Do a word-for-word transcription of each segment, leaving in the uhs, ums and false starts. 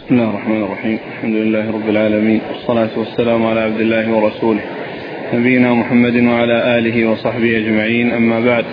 بسم الله الرحمن الرحيم. الحمد لله رب العالمين، والصلاة والسلام على عبد الله ورسوله نبينا محمد وعلى آله وصحبه أجمعين، أما بعد.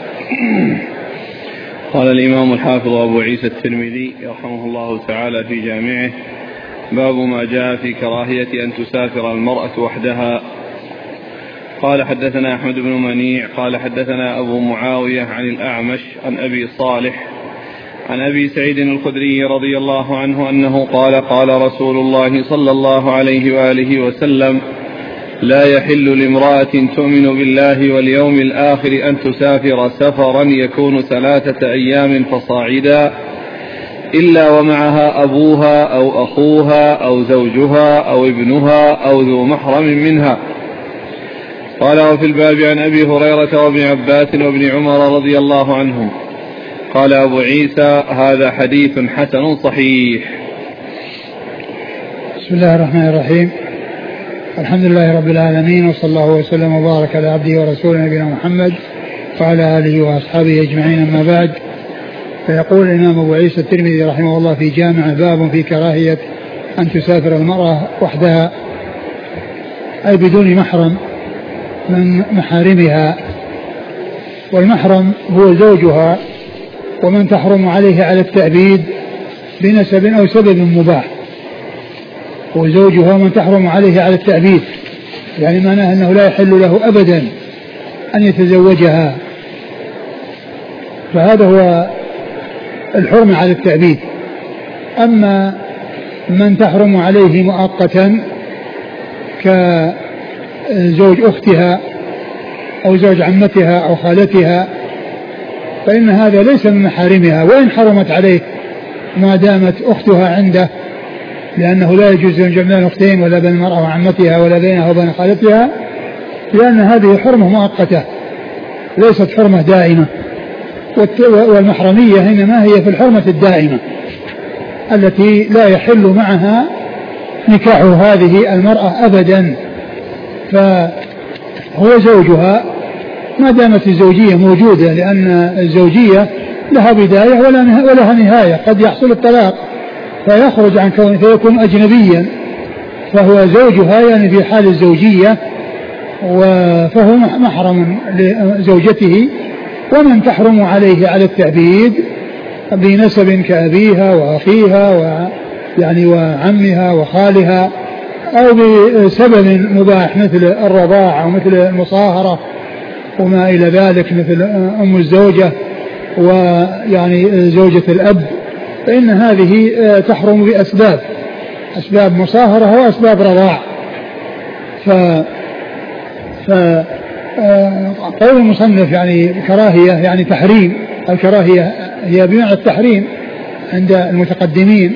قال الإمام الحافظ أبو عيسى الترمذي رحمه الله تعالى في جامعه: باب ما جاء في كراهية أن تسافر المرأة وحدها. قال حدثنا أحمد بن منيع قال حدثنا أبو معاوية عن الأعمش عن أبي صالح عن أبي سعيد الخدري رضي الله عنه أنه قال: قال رسول الله صلى الله عليه وآله وسلم: لا يحل لامرأة تؤمن بالله واليوم الآخر أن تسافر سفرا يكون ثلاثة أيام فصاعدا إلا ومعها أبوها أو أخوها أو زوجها أو ابنها أو ذو محرم منها. قال: وفي الباب عن أبي هريرة وابن عباس وابن عمر رضي الله عنهم. قال أبو عيسى: هذا حديث حسن صحيح. بسم الله الرحمن الرحيم. الحمد لله رب العالمين، وصلى الله وسلم وبارك على عبده ورسوله نبينا محمد وعلى آله وأصحابه أجمعين، أما بعد. فيقول الإمام أبو عيسى الترمذي رحمه الله في جامعه: باب في كراهية أن تسافر المرأة وحدها، أي بدون محرم من محارمها، والمحرم هو زوجها ومن تحرم عليه على التأبيد بنسب أو سبب مباح، وزوجها من تحرم عليه على التأبيد، يعني معناه أنه لا يحل له أبدا أن يتزوجها، فهذا هو الحرم على التأبيد. أما من تحرم عليه مؤقتا كزوج أختها أو زوج عمتها أو خالتها فإن هذا ليس من محارمها، وإن حرمت عليه ما دامت أختها عنده، لأنه لا يجوز أن يجمع الأختين ولا بين المرأة وعمتها ولا بينها وبين خالتها، لأن هذه حرمة مؤقتة ليست حرمة دائمة، والمحرمية إنما هي في الحرمة الدائمة التي لا يحل معها نكاح هذه المرأة أبدا، فهو زوجها ما دامت الزوجية موجودة، لأن الزوجية لها بداية ولها نهاية، قد يحصل الطلاق فيخرج عن كونه فيكون أجنبيا، فهو زوجها يعني في حال الزوجية، فهو محرم لزوجته. ومن تحرم عليه على التأبيد بنسب كأبيها وأخيها ويعني وعمها وخالها، أو بسبب مباح مثل الرضاعة أو مثل المصاهرة وما إلى ذلك، مثل أم الزوجة ويعني زوجة الأب، فإن هذه تحرم بأسباب أسباب مصاهرة وأسباب رضاع. ف فقول المصنف يعني كراهية يعني تحريم، الكراهية هي بمعنى التحريم عند المتقدمين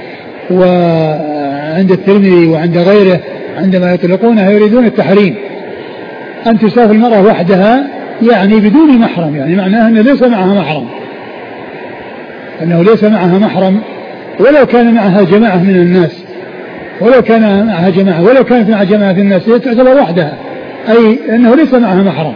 وعند الترمذي وعند غيره، عندما يطلقونها يريدون التحريم. أن تسافر المرأة وحدها يعني بدون محرم، يعني معناها أنه ليس معها محرم، أنه ليس معها محرم ولو كان معها جماعة من الناس، ولو كان معها جماعة ولو كانت معها جماعة من الناس هي تعتبر وحدها، أي أنه ليس معها محرم.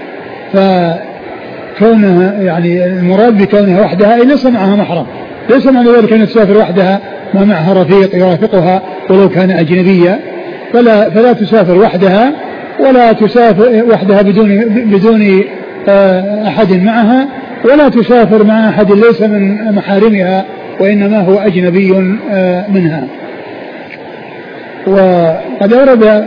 فكونها يعني المراد بكونها وحدها أي ليس معها محرم، ليس معنى ذلك أن تسافر وحدها ما معها رفيق يرافقها ولو كان أجنبيا، فلا, فلا تسافر وحدها ولا تسافر وحدها بدون بدون أحد معها، ولا تسافر مع أحد ليس من محارمها وإنما هو أجنبي منها. وقد أورد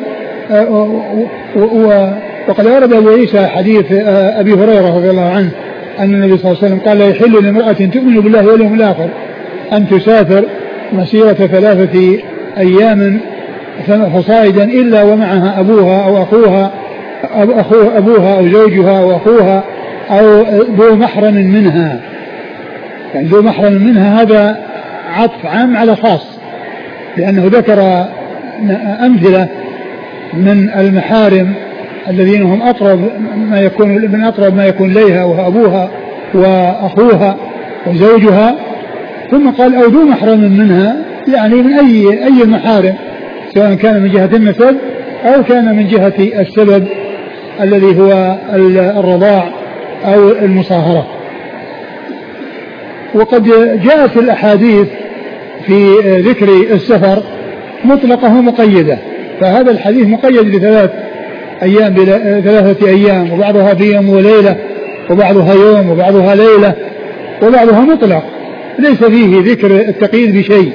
وقد أورد أبو عيسى حديث أبي هريرة رضي الله عنه أن النبي صلى الله عليه وسلم قال: لا يحل لامرأة تؤمن بالله واليوم الآخر أن تسافر مسيرة ثلاثة أيام فصاعدا إلا ومعها أبوها أو أخوها أخوها أبوها أو زوجها أو أخوها أو ذو محرم منها. يعني ذو محرم منها هذا عطف عام على خاص، لأنه ذكر أمثلة من المحارم الذين هم أقرب ما يكون من أقرب ما يكون إليها، وهو أبوها وأخوها وزوجها، ثم قال: أو ذو محرم منها، يعني من أي أي المحارم، سواء كان من جهة النسب أو كان من جهة السبب الذي هو الرضاع أو المصاهرة. وقد جاءت الأحاديث في ذكر السفر مطلقة ومقيدة، فهذا الحديث مقيد بثلاث أيام ثلاثة أيام، وبعضها في يوم وليلة، وبعضها يوم، وبعضها ليلة، وبعضها مطلق ليس فيه ذكر التقييد بشيء.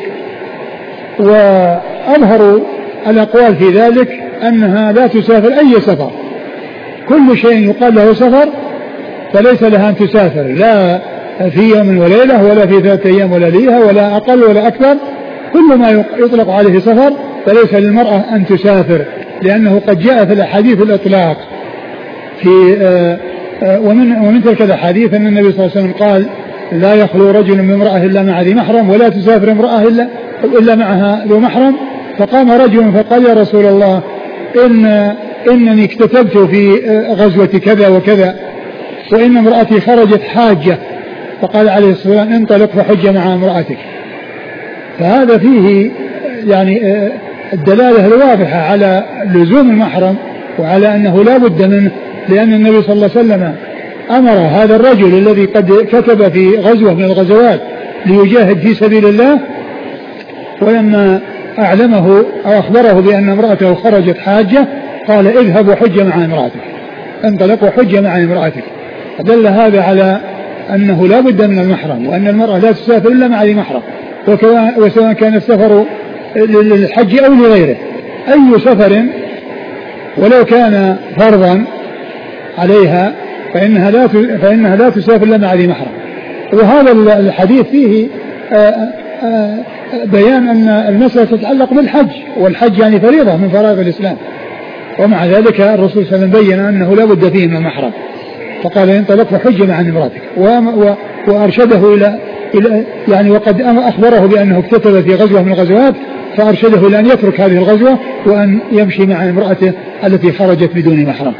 وأظهر الأقوال في ذلك أنها لا تسافر أي سفر، كل شيء يقال له سفر فليس لها أن تسافر، لا في يوم وليلة ولا في ثلاثة أيام ولا ليلة ولا أقل ولا أكثر، كل ما يطلق عليه سفر فليس للمرأة أن تسافر، لأنه قد جاء في الأحاديث الإطلاق في آآ آآ ومن, ومن تلك الأحاديث أن النبي صلى الله عليه وسلم قال لا يخلو رجل من امرأة إلا مع ذي محرم، ولا تسافر امرأة إلا, إلا معها ذو محرم. فقام رجل فقال يا رسول الله إن إنني اكتتبت في غزوة كذا وكذا، وإن امرأتي خرجت حاجة، فقال عليه الصلاة والسلام انطلق فحج مع امرأتك. فهذا فيه يعني الدلالة الواضحة على لزوم المحرم وعلى أنه لا بد منه، لأن النبي صلى الله عليه وسلم أمر هذا الرجل الذي قد كتب في غزوة من الغزوات ليجاهد في سبيل الله، ولما أعلمه أو أخبره بأن امرأته خرجت حاجة قال اذهب وحج مع امرأتك، انطلق وحج مع امرأتك. دل هذا على أنه لا بد من المحرم، وأن المرأة لا تسافر إلا مع ذي محرم، وسواء كان السفر للحج أو لغيره، أي سفر ولو كان فرضا عليها فإنها لا فإنها لا تسافر إلا مع ذي محرم. وهذا الحديث فيه آآ آآ بيان أن المسألة تتعلق بالحج، والحج يعني فريضة من فرائض الإسلام، ومع ذلك الرسول صلى الله عليه وسلم بين أنه لا بد فيه من المحرم، فقال انطلق فحج مع امرأتك، وأرشده إلى إلى يعني وقد أخبره بأنه اكتتب في غزوة من الغزوات، فأرشده إلى أن يترك هذه الغزوة وأن يمشي مع امرأته التي خرجت بدون محرم.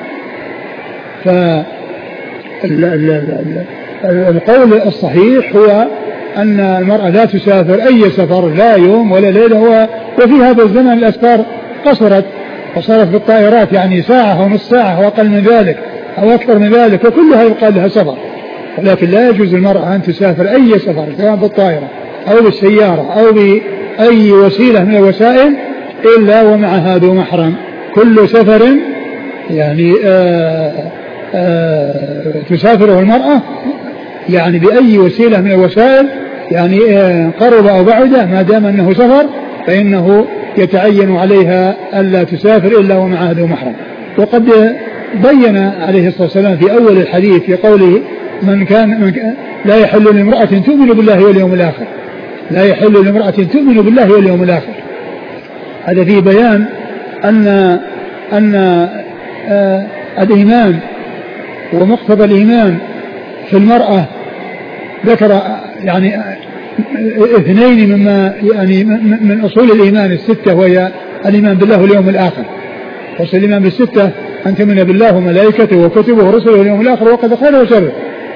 فالقول الصحيح هو أن المرأة لا تسافر أي سفر، لا يوم ولا ليلة، وفي هذا الزمن الأسفار قصرت وصارت بالطائرات يعني ساعة أو نص ساعة وأقل من ذلك أو أكثر من ذلك، وكلها يقال لها سفر، ولكن لا يجوز المرأة أن تسافر أي سفر سواء بالطائرة أو بالسيارة أو بأي وسيلة من الوسائل إلا ومعها ذو محرم. كل سفر يعني آآ آآ تسافره المرأة يعني بأي وسيلة من الوسائل، يعني قرب أو بعد، ما دام أنه سفر فإنه يتعين عليها ألا تسافر إلا ومعها ذو محرم. وقد بين عليه الصلاة والسلام في أول الحديث في قوله من كان, من كان لا يحل لامرأة تؤمن بالله واليوم الآخر، لا يحل لامرأة تؤمن بالله واليوم الآخر. هذا فيه بيان أن أن آه الإيمان ومقتضى الإيمان في المرأة ذكر يعني اثنين مما يعني من أصول الإيمان الستة، وهي الإيمان بالله واليوم الآخر. وصل الإيمان بالستة أن تؤمن بالله وملائكته وكتبه ورسله واليوم الآخر وقد خير وشر.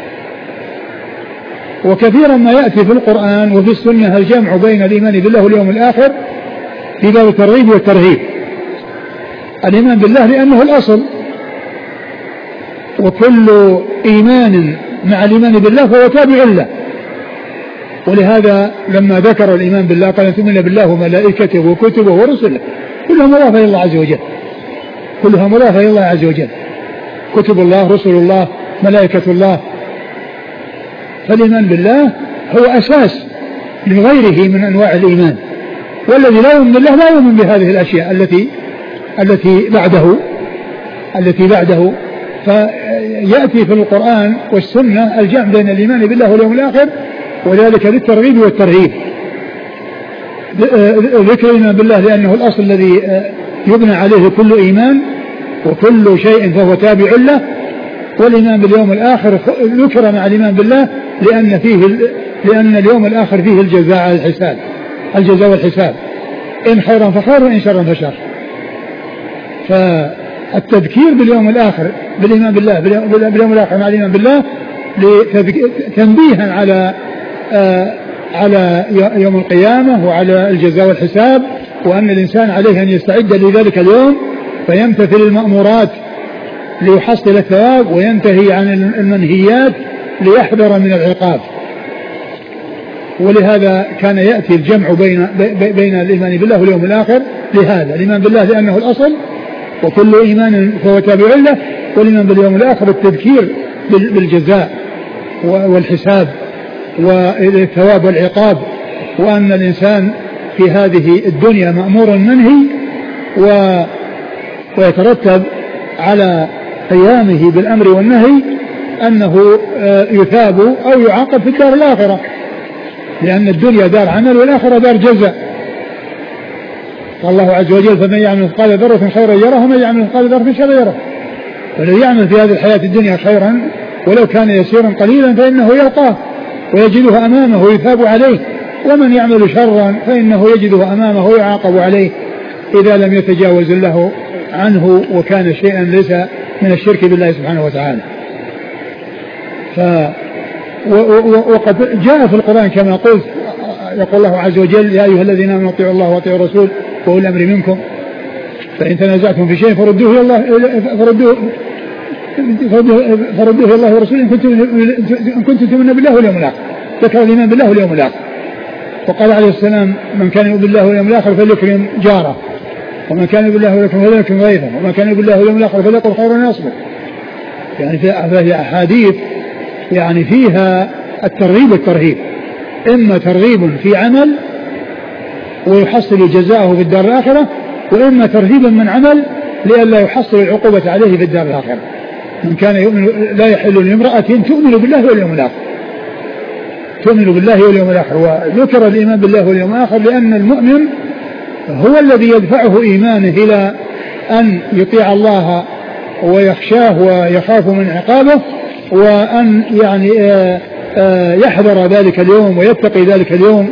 وكثيرا ما يأتي في القرآن وفي السنة الجمع بين الإيمان بالله واليوم الآخر في باب الترغيب والترهيب. الإيمان بالله لأنه الأصل، وكل إيمان مع الإيمان بالله فهو تابع له، ولهذا لما ذكر الإيمان بالله قال تؤمن بالله وملائكته وكتبه ورسله، كلها مضافة إلى الله عز وجل، كلها مضافة إلى الله عز وجل، كتب الله رسل الله ملائكة الله. فالإيمان بالله هو أساس لغيره من أنواع الإيمان، والذي لا يؤمن بالله لا يؤمن بهذه الأشياء التي التي بعده التي بعده فيأتي في القرآن والسنة الجمع بين الإيمان بالله واليوم الآخر، وذلك للترغيب والترهيب. ذكر الإيمان بالله لأنه الأصل الذي يبنى عليه كل إيمان، وكل شيء فهو تابع له. والإيمان باليوم الآخر ذكر مع الإيمان بالله لأن فيه لأن اليوم الآخر فيه الجزاء على الحساب، الجزاء والحساب، إن خيرا فخير وإن شرا فشر. فالتذكير باليوم الآخر بالإيمان بالله باليوم الآخر مع الإيمان بالله تنبيها على آه على يوم القيامة وعلى الجزاء والحساب، وأن الإنسان عليه أن يستعد لذلك اليوم فيمتثل المأمورات ليحصل الثواب وينتهي عن المنهيات ليحذر من العقاب. ولهذا كان يأتي الجمع بين بين الإيمان بالله واليوم الآخر لهذا. الإيمان بالله لأنه الأصل وكل إيمان فهو تابع له، والإيمان باليوم الآخر التذكير بالجزاء والحساب والثواب والعقاب، وأن الإنسان في هذه الدنيا مأمور منهي و ويترتب على قيامه بالأمر والنهي أنه يثاب أو يعاقب في الدار الآخرة، لأن الدنيا دار عمل والآخرة دار جزاء. قال الله عز وجل فمن يعمل مثقال ذرة خيرا يره ومن يعمل مثقال ذرة شرا يره. فلو يعمل في هذه الحياة الدنيا خيرا ولو كان يسيرا قليلا فإنه يلقاه ويجده أمامه ويثاب عليه، ومن يعمل شرا فإنه يجده أمامه ويعاقب عليه إذا لم يتجاوز الله عنه وكان شيئا ليس من الشرك بالله سبحانه وتعالى. ف وقد جاء في القرآن كما قلت يقول الله عز وجل يا أيها الذين آمنوا اطيعوا الله واطيعوا الرسول وأولي الأمر منكم فإن تنازعتم في شيء فردوه إلى الله فردوه فردوه إلى الله ورسوله إن كنتم إن كنتم تؤمنون بالله واليوم الآخر. ذكر الإيمان بالله واليوم الآخر، وقال عليه السلام من كان يؤمن بالله واليوم الآخر فليكرم جاره، ومن كان يؤمن بالله واليوم الآخر فليكرم غيره، ومن كان يؤمن بالله واليوم الآخر فليقل خيرا يصبر. يعني في أحاديث يعني فيها الترغيب والترهيب، إما ترغيب في عمل ويحصل جزاءه في الدار الآخرة، وإما ترهيبا من عمل لئلا يحصل العقوبة عليه في الدار الآخرة. من كان يؤمن لا يحل لامرأة تؤمن بالله واليوم الآخر تؤمن بالله واليوم الآخر. وذكر الإيمان بالله واليوم الآخر لأن المؤمن هو الذي يدفعه إيمانه إلى أن يطيع الله ويخشاه ويخاف من عقابه، وأن يعني يحذر ذلك اليوم ويتقي ذلك اليوم.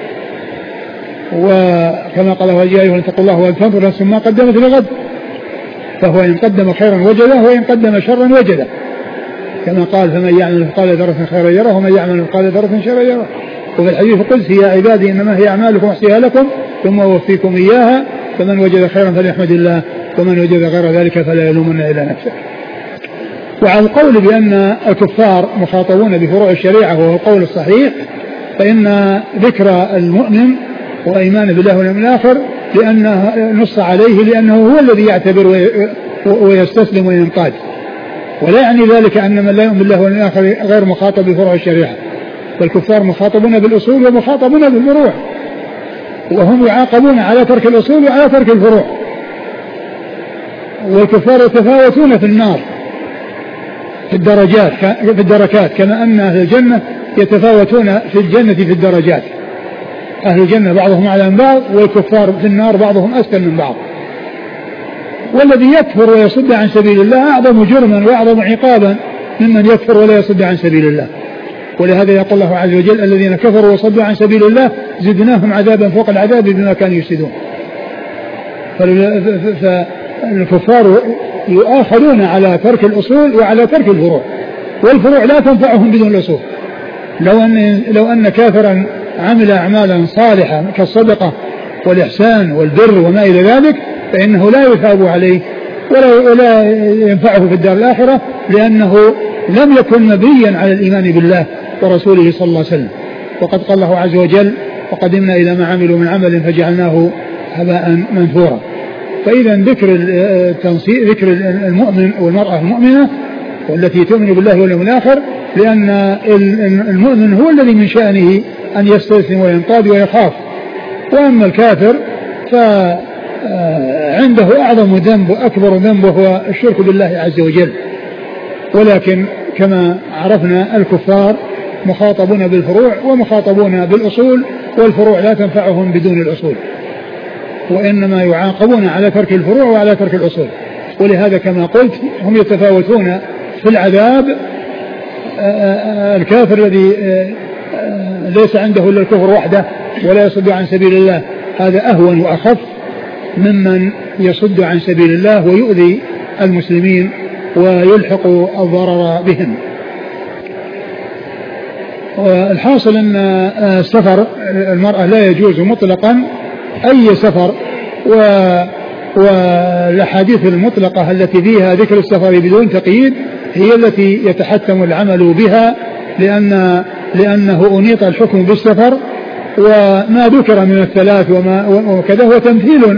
وكما قال الله يا أيها اتقوا الله ولتنظر نفس ما قدمت لغد، فهو إن قدم خيرا وجده وإن قدم شرا وجده، كما قال فمن يعمل مثقال ذرة خيرا يره ومن يعمل مثقال ذرة شرا يره. وفي الحديث القدسي يا عبادي إنما هي أعمالكم أحصيها لكم ثم أوفيكم إياها فمن وجد خيرا فليحمد الله ومن وجد غير ذلك فلا يلومن إلا نفسه. وعلى القول بأن الكفار مخاطبون بفروع الشريعة وهو القول الصحيح، فإن ذكر المؤمن وإيمان بالله واليوم الآخر لأنه نص عليه لأنه هو الذي يعتبر ويستسلم وينقاد، ولا يعني ذلك أن من لا يؤمن بالله واليوم الآخر غير مخاطب بفروع الشريعة. فالكفار مخاطبون بالأصول ومخاطبون بالفروع، وهم يعاقبون على ترك الأصول وعلى ترك الفروع. والكفار يتفاوتون في النار في الدرجات في الدركات، كما أن أهل الجنة يتفاوتون في الجنة في الدرجات. أهل الجنة بعضهم أعلى من بعض، والكفار في النار بعضهم أسفل من بعض. والذي يكفر ويصد عن سبيل الله أعظم جرما وأعظم عقابا ممن يكفر ولا يصد عن سبيل الله. ولهذا يقول الله عز وجل الذين كفروا وصدوا عن سبيل الله زدناهم عذابا فوق العذاب بما كانوا يفسدون. فالكفار يؤاخذون على ترك الأصول وعلى ترك الفروع، والفروع لا تنفعهم بدون الأصول. لو أن, لو أن كافرا عمل أعمالا صالحة كالصدقة والإحسان والبر وما إلى ذلك فإنه لا يثاب عليه ولا, ولا ينفعه في الدار الآخرة، لأنه لم يكن مبنيا على الإيمان بالله ورسوله صلى الله عليه وسلم. وقد قال الله عز وجل وقدمنا إلى ما عملوا من عمل فجعلناه هباء منثورا. فإذا ذكر التنصير ذكر المؤمن والمرأة المؤمنة والتي تؤمن بالله واليوم الآخر، لأن المؤمن هو الذي من شأنه أن يستسلم وينقاد ويخاف، وأما الكافر فعنده أعظم ذنب وأكبر ذنب وهو الشرك بالله عز وجل. ولكن كما عرفنا الكفار مخاطبون بالفروع ومخاطبون بالأصول، والفروع لا تنفعهم بدون الأصول، وإنما يعاقبون على ترك الفروع وعلى ترك الأصول. ولهذا كما قلت هم يتفاوتون في العذاب. الكافر الذي ليس عنده إلا الكفر وحده ولا يصد عن سبيل الله هذا أهون وأخف ممن يصد عن سبيل الله ويؤذي المسلمين ويلحق الضرر بهم. والحاصل أن سفر المرأة لا يجوز مطلقا أي سفر، والأحاديث المطلقة التي فيها ذكر السفر بدون تقييد هي التي يتحتم العمل بها، لأن لأنه أنيط الحكم بالسفر، وما ذكر من الثلاث وما وكذا هو تمثيل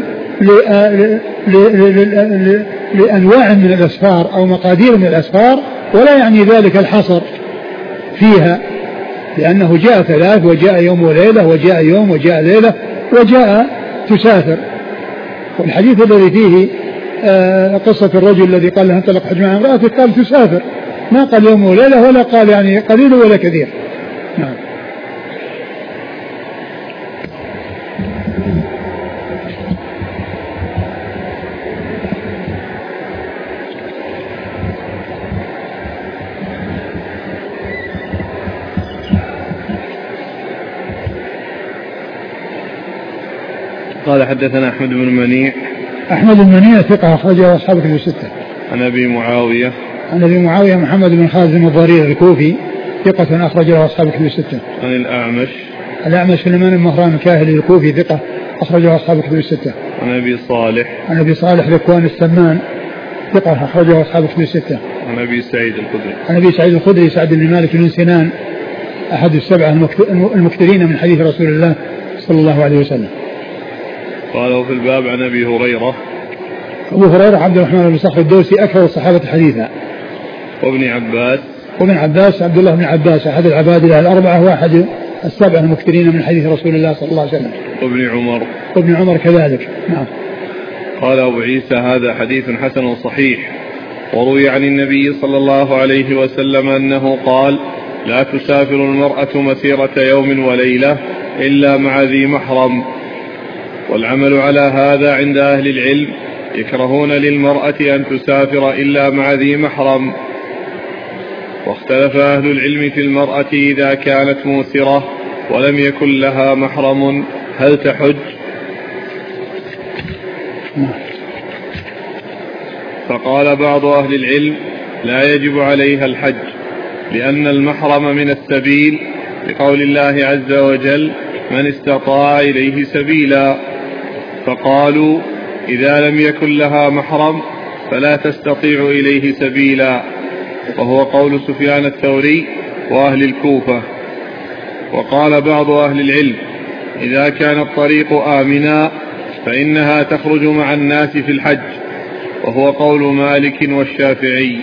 لأنواع من الأسفار أو مقادير من الأسفار، ولا يعني ذلك الحصر فيها، لأنه جاء ثلاث وجاء يوم وليلة وجاء يوم وجاء ليلة وجاء تسافر. والحديث الذي فيه آه قصة الرجل الذي قال له انطلق حج مع امرأته قال تسافر، ما قال يوم وليلة ولا قال يعني قليل ولا كثير. نعم. قال حدثنا أحمد بن منيع. أحمد بن منيع ثقة أخرجه أصحاب الكتب الستة. عن أبي معاوية. عن أبي معاوية محمد بن خالد الضرير الكوفي ثقة أخرجه أصحاب الكتب الستة. عن الأعمش. الأعمش سليمان بن مهران الكاهلي الكوفي ثقة أخرجه أصحاب الكتب الستة. عن أبي صالح. عن أبي صالح ذكوان السمان ثقة أخرجه أصحاب الكتب الستة. عن أبي سعيد الخدري. عن أبي سعيد الخدري سعد بن مالك بن سنان أحد السبعة المكثرين من حديث رسول الله صلى الله عليه وسلم. قالوا في الباب عن أبي هريرة. أبو هريرة عبد الرحمن بن صخر الدوسي أكثر الصحابة حديثا. وابن عباس. وابن عباس عبد الله بن عباس أحد العباد الأربعة واحد السبعة المكثرين من حديث رسول الله صلى الله عليه وسلم. وابن عمر. وابن عمر كذلك. نعم. قال أبو عيسى هذا حديث حسن صحيح. وروي عن النبي صلى الله عليه وسلم أنه قال لا تسافر المرأة مسيرة يوم وليلة إلا مع ذي محرم. والعمل على هذا عند أهل العلم يكرهون للمرأة أن تسافر إلا مع ذي محرم. واختلف أهل العلم في المرأة إذا كانت موسرة ولم يكن لها محرم هل تحج؟ فقال بعض أهل العلم لا يجب عليها الحج لأن المحرم من السبيل بقول الله عز وجل من استطاع إليه سبيلا. فقالوا إذا لم يكن لها محرم فلا تستطيع إليه سبيلا، وهو قول سفيان الثوري وأهل الكوفة. وقال بعض أهل العلم إذا كان الطريق آمنا فإنها تخرج مع الناس في الحج، وهو قول مالك والشافعي.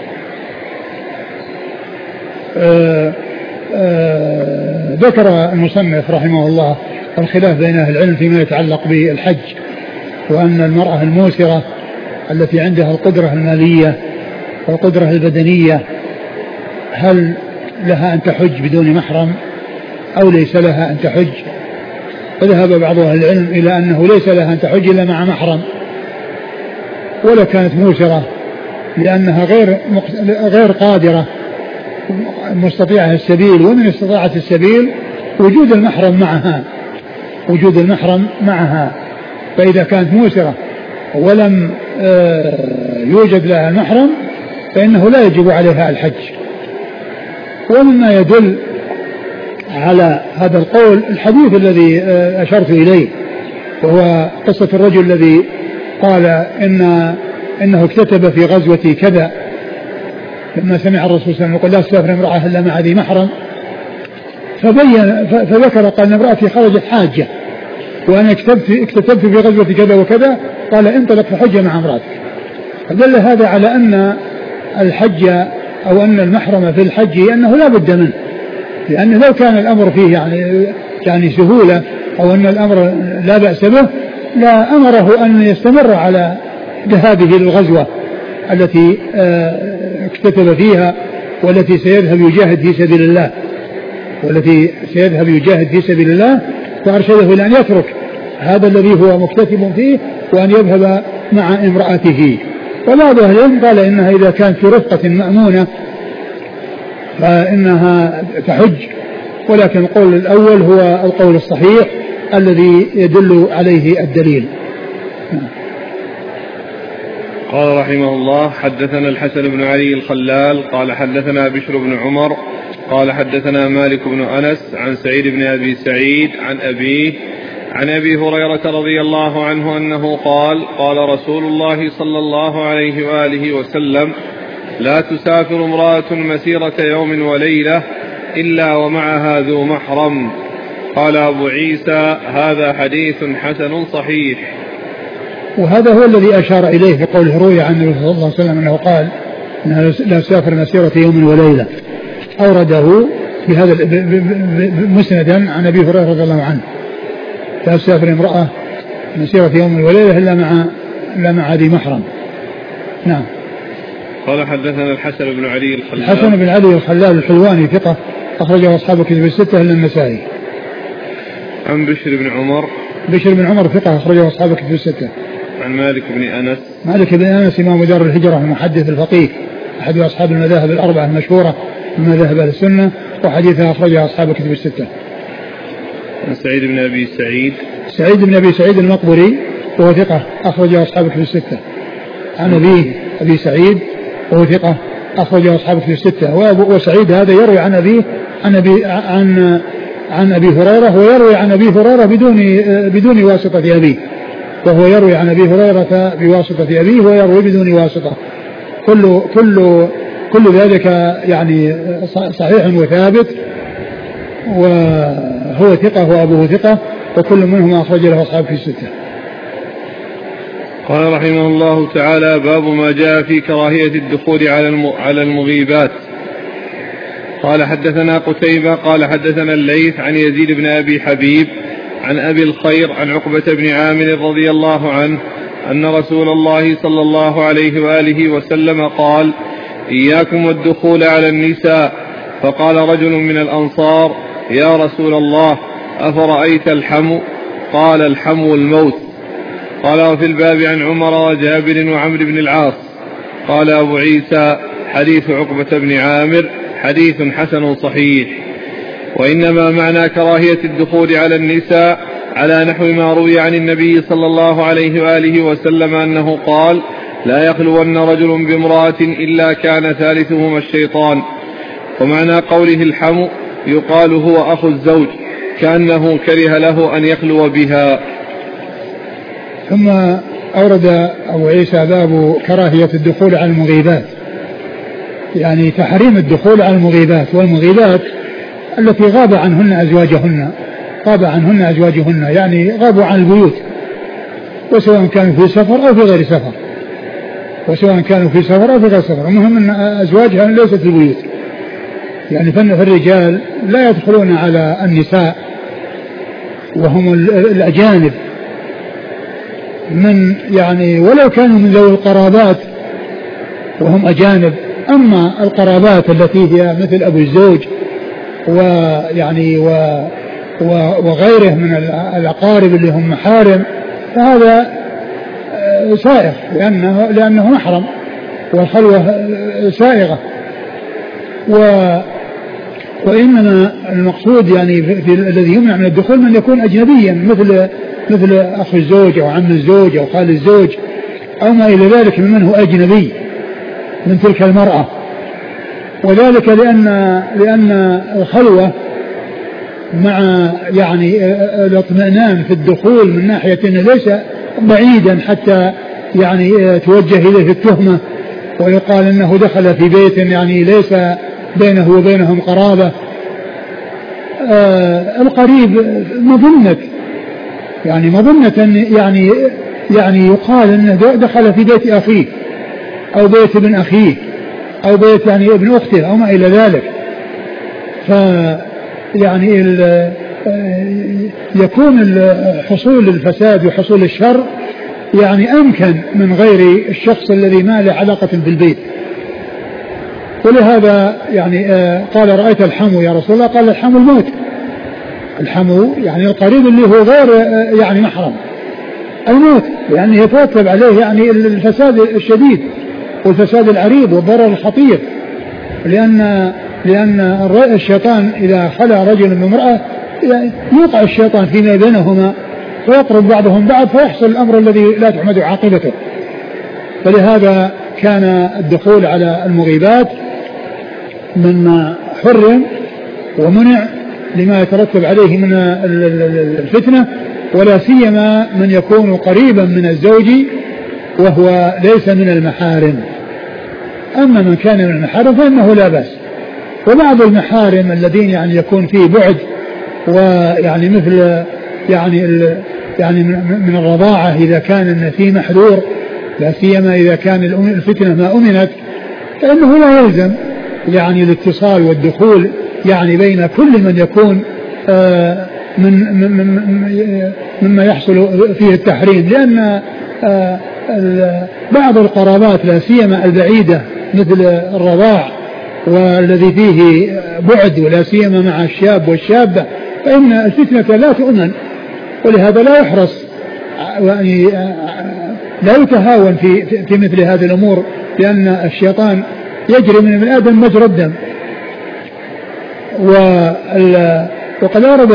آه آه ذكر المصنف رحمه الله الخلاف بين أهل العلم فيما يتعلق بالحج، وأن المرأة الموسرة التي عندها القدرة المالية والقدرة البدنية هل لها أن تحج بدون محرم أو ليس لها أن تحج. فذهب بعض أهل العلم إلى أنه ليس لها أن تحج إلا مع محرم ولا كانت موسرة، لأنها غير غير قادرة مستطيعة السبيل، ومن استطاعة السبيل وجود المحرم معها وجود المحرم معها فإذا كانت موسرة ولم يوجد لها المحرم فإنه لا يجب عليها الحج. ومما يدل على هذا القول الحديث الذي أشرت إليه، وهو قصة الرجل الذي قال إن إنه اكتتب في غزوة كذا لما سمع الرسول صلى الله عليه وسلم يقول لا تسافر امرأة إلا مع ذي محرم، فبين فذكر قال ان امرأتي خرجت حاجة وأنا اكتتبت, اكتتبت في غزوة كذا وكذا، قال انطلق فحج مع امرأتك. فدل هذا على أن الحج أو أن المحرم في الحج أنه لا بد منه، لأن لو كان الأمر فيه يعني يعني سهولة أو أن الأمر لا بأس به لا أمره أن يستمر على ذهابه للغزوة التي اكتتب فيها والتي سيذهب يجاهد في سبيل الله والتي سيذهب يجاهد في سبيل الله، فأرشده إلى أن يترك هذا الذي هو مكتتب فيه وأن يذهب مع امرأته. وبعض أهل العلم قال إنها إذا كانت في رفقة مأمونة فإنها تحج، ولكن القول الأول هو القول الصحيح الذي يدل عليه الدليل. قال رحمه الله حدثنا الحسن بن علي الخلال قال حدثنا بشر بن عمر قال حدثنا مالك بن أنس عن سعيد بن أبي سعيد عن أبيه عن أبي هريرة رضي الله عنه أنه قال قال رسول الله صلى الله عليه وآله وسلم لا تسافر امرأة مسيرة يوم وليلة إلا ومعها ذو محرم. قال أبو عيسى هذا حديث حسن صحيح. وهذا هو الذي أشار إليه في قوله روي عن النبي صلى الله عليه وسلم أنه قال أنها لا سافر مسيرة يوم وليلة، أورده في هذا مسندا عن أبي هريرة رضي الله عنه، لا سافر امرأة مسيرة يوم وليلة إلا مع إلا مع ذي محرم. نعم. قال حدثنا الحسن بن علي الخلال. الحسن بن علي الخلال الحلواني ثقة أخرجه أصحاب الكتب الستة إلا النسائي. عن بشر بن عمر. بشر بن عمر ثقة أخرجه أصحاب الكتب الستة. عن مالك بن أنس. مالك بن أنس إمام دار الهجرة المحدث الفقيه أحد أصحاب المذاهب الأربعة المشهورة من مذاهب أهل السنة، وحديثه أخرجه أصحاب الكتب الستة. عن سعيد بن أبي سعيد. سعيد بن أبي سعيد المقبري وهو ثقة أخرجه أصحاب الكتب الستة. عن أبيه أبي سعيد وهو ثقة أخرجه أصحاب الكتب الستة. وسعيد هذا يروي عن أبيه عن أبي عن عن أبي هريرة، ويروي عن أبي هريرة بدون بدون واسطة أبيه، وهو يروي عن أبي هريرة بواسطة أبيه ويروي بدون واسطة. كل كل كل ذلك يعني صحيح وثابت، وهو ثقة وأبوه ثقة، وكل منهما أخرج له أصحاب في الستة. قال رحمه الله تعالى باب ما جاء في كراهية الدخول على المغيبات. قال حدثنا قتيبة قال حدثنا الليث عن يزيد بن أبي حبيب عن أبي الخير عن عقبة بن عامر رضي الله عنه أن رسول الله صلى الله عليه وآله وسلم قال إياكم والدخول على النساء. فقال رجل من الأنصار يا رسول الله أفرأيت الحمو؟ قال الحمو الموت. قال وفي الباب عن عمر وجابر وعمرو بن العاص. قال أبو عيسى حديث عقبة بن عامر حديث حسن صحيح. وإنما معنى كراهية الدخول على النساء على نحو ما روي عن النبي صلى الله عليه وآله وسلم أنه قال لا يخلون رجل بامرأة إلا كان ثالثهما الشيطان. ومعنى قوله الحمو يقال هو أخو الزوج كأنه كره له أن يخلو بها. ثم أورد أبو عيسى باب كراهية الدخول على المغيبات، يعني تحريم الدخول على المغيبات، والمغيبات التي غاب عنهن أزواجهن غاب عنهن أزواجهن يعني غابوا عن البيوت، وسواء كانوا في سفر أو في غير سفر وسواء كانوا في سفر أو في غير سفر المهم أن أزواجها ليست في البيوت. يعني فالرجال لا يدخلون على النساء وهم الأجانب من يعني ولو كانوا من ذوي القرابات وهم أجانب. أما القرابات التي هي مثل أبو الزوج ويعني و وغيره من الأقارب اللي هم محارم فهذا سائغ لأنه, لأنه محرم والخلوة سائغة. و وإنما المقصود يعني في, في الذي يمنع من الدخول من يكون أجنبيا مثل مثل أخو الزوج أو عم الزوج أو خال الزوج أو ما إلى ذلك ممن هو أجنبي من تلك المرأة. وذلك لأن لأن الخلوة مع يعني الاطمئنان في الدخول من ناحية أنه ليس بعيدا حتى يعني توجه إليه التهمة ويقال أنه دخل في بيت يعني ليس بينه وبينهم قرابة. آه القريب مظنة يعني مظنة يعني يعني يقال أنه دخل في بيت أخيه أو بيت ابن أخيه أو بيت يعني ابن أخته أو ما إلى ذلك. ف يعني يكون حصول الفساد وحصول الشر يعني أمكن من غير الشخص الذي ما له علاقة بالبيت. ولهذا يعني قال رأيت الحمو يا رسول الله؟ قال الحمو الموت. الحمو يعني القريب اللي هو غير يعني محرم الموت، يعني يترتب عليه يعني الفساد الشديد والفساد العريض والضرر الخطير. لأن لأن الشيطان إذا خلى رجل من امرأة يوقع الشيطان فيما بينهما فيقرب بعضهم بعض فيحصل الأمر الذي لا تحمد عاقبته. فلهذا كان الدخول على المغيبات مما حرم ومنع لما يترتب عليه من الفتنة، ولا سيما من يكون قريبا من الزوج وهو ليس من المحارم. أما من كان من المحارم فإنه لا بأس وبعض المحارم الذين يعني يكون فيه بعد، ويعني مثل يعني ال يعني من الرضاعة إذا كان إن فيه محذور، لا سيما إذا كان الفتنة ما أمنت، فإنه لا يلزم يعني الاتصال والدخول يعني بين كل من يكون آه من مما يحصل فيه التحريم، لأن آه بعض القرابات لا سيما البعيدة مثل الرضاع والذي فيه بعد ولا سيما مع الشاب والشابة، فإن الفتنة لا تؤمن، ولهذا لا يحرص يعني لا يتهاون في في مثل هذه الأمور، لأن الشيطان يجري من ابن آدم مجرى الدم. وقد أورد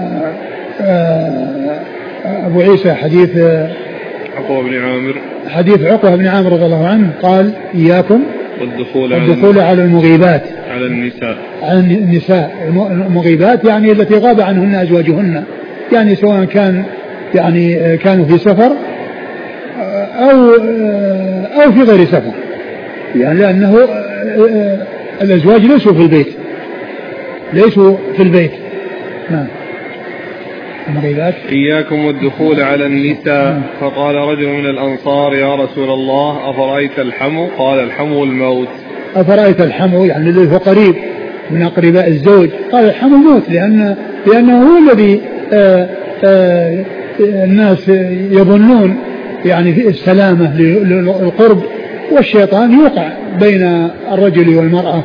أبو عيسى حديث عقبة بن عامر حديث عقبة بن عامر رضي الله عنه قال: إياكم والدخول, والدخول على المغيبات، على النساء على النساء المغيبات يعني التي غاب عنهن أزواجهن، يعني سواء كان يعني كانوا في سفر أو أو في غير سفر، يعني لأنه الأزواج ليسوا في البيت ليسوا في البيت نعم. المغيبات: إياكم والدخول على النساء. فقال رجل من الأنصار: يا رسول الله أفرأيت الحمو؟ قال: الحمو الموت. أفرأيت الحمو يعني الذي هو قريب من أقرباء الزوج، قال: الحمو الموت، لأن لأنه هو الذي آآ آآ الناس يظنون يعني في السلامة للقرب، والشيطان يوقع بين الرجل والمرأة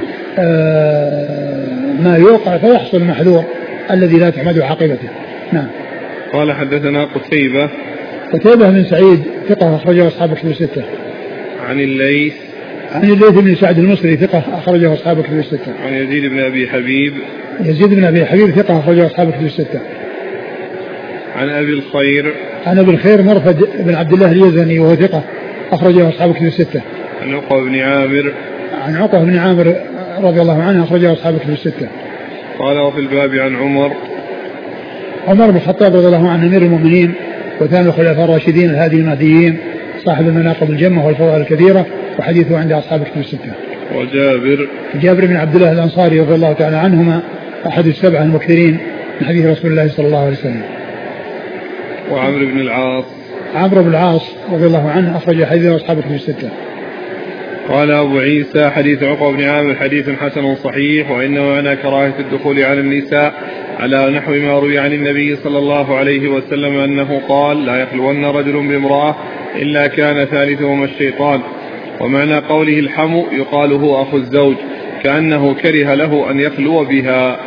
ما يوقع فيحصل المحذور الذي لا تحمد عاقبته. نعم. قال: حدثنا قتيبة قتيبة بن سعيد ثقة أخرجه أصحاب الكتب الستة. عن الليث عن الليث بن سعد المصري ثقة أخرجه أصحاب الكتب الستة. عن يزيد بن أبي حبيب يزيد بن أبي حبيب ثقة أخرجه أصحاب الكتب الستة. عن أبي الخير عن أبي الخير مرفد بن عبد الله اليزني وهو ثقة أخرجه أصحاب الكتب الستة. عن عقبة بن عامر عن عقبة بن عامر رضي الله عنه أخرجه أصحاب الكتب الستة. قال: وفي الباب عن عمر عمر بن الخطاب رضي الله عنه أمير المؤمنين وثاني الخلفاء الراشدين الهادي المهديين صاحب المناقب الجمة والفضائل الكثيرة، وحديثه عند أصحاب الكتب الستة. وجابر جابر بن عبد الله الأنصاري رضي الله تعالى عنهما أحد السبعة المكثرين من حديث رسول الله صلى الله عليه وسلم. وعمرو بن العاص عمرو بن العاص رضي الله عنه أخرج حديث أصحاب الكتب الستة. قال أبو عيسى: حديث عقبة بن عامر حديث حسن صحيح، وإنه معنى كراهة الدخول على النساء على نحو ما روي عن النبي صلى الله عليه وسلم أنه قال: لا يخلون رجل بامرأة إلا كان ثالثهما الشيطان. ومعنى قوله الحمو يقال هو أخو الزوج، كأنه كره له أن يخلو بها.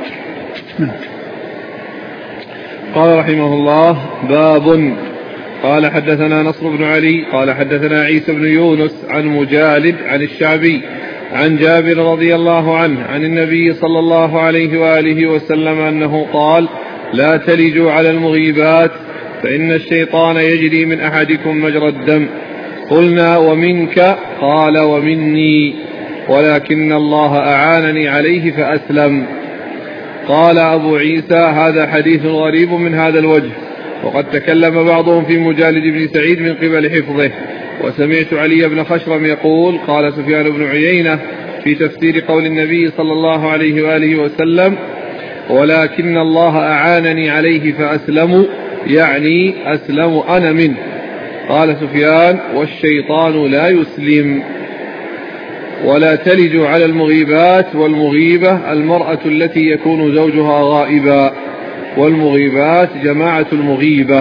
قال رحمه الله: باب. قال: حدثنا نصر بن علي قال: حدثنا عيسى بن يونس عن مجالد عن الشعبي عن جابر رضي الله عنه عن النبي صلى الله عليه وآله وسلم أنه قال: لا تلجوا على المغيبات فإن الشيطان يجري من أحدكم مجرى الدم. قلنا: ومنك؟ قال: ومني، ولكن الله أعانني عليه فأسلم. قال أبو عيسى: هذا حديث غريب من هذا الوجه، وقد تكلم بعضهم في مجالد بن سعيد من قبل حفظه. وسمعت علي بن خشرم يقول: قال سفيان بن عيينة في تفسير قول النبي صلى الله عليه وآله وسلم: ولكن الله أعانني عليه فأسلم، يعني أسلم أنا منه. قال سفيان: والشيطان لا يسلم. ولا تلج على المغيبات، والمغيبة المرأة التي يكون زوجها غائبا، والمغيبات جماعة المغيبة.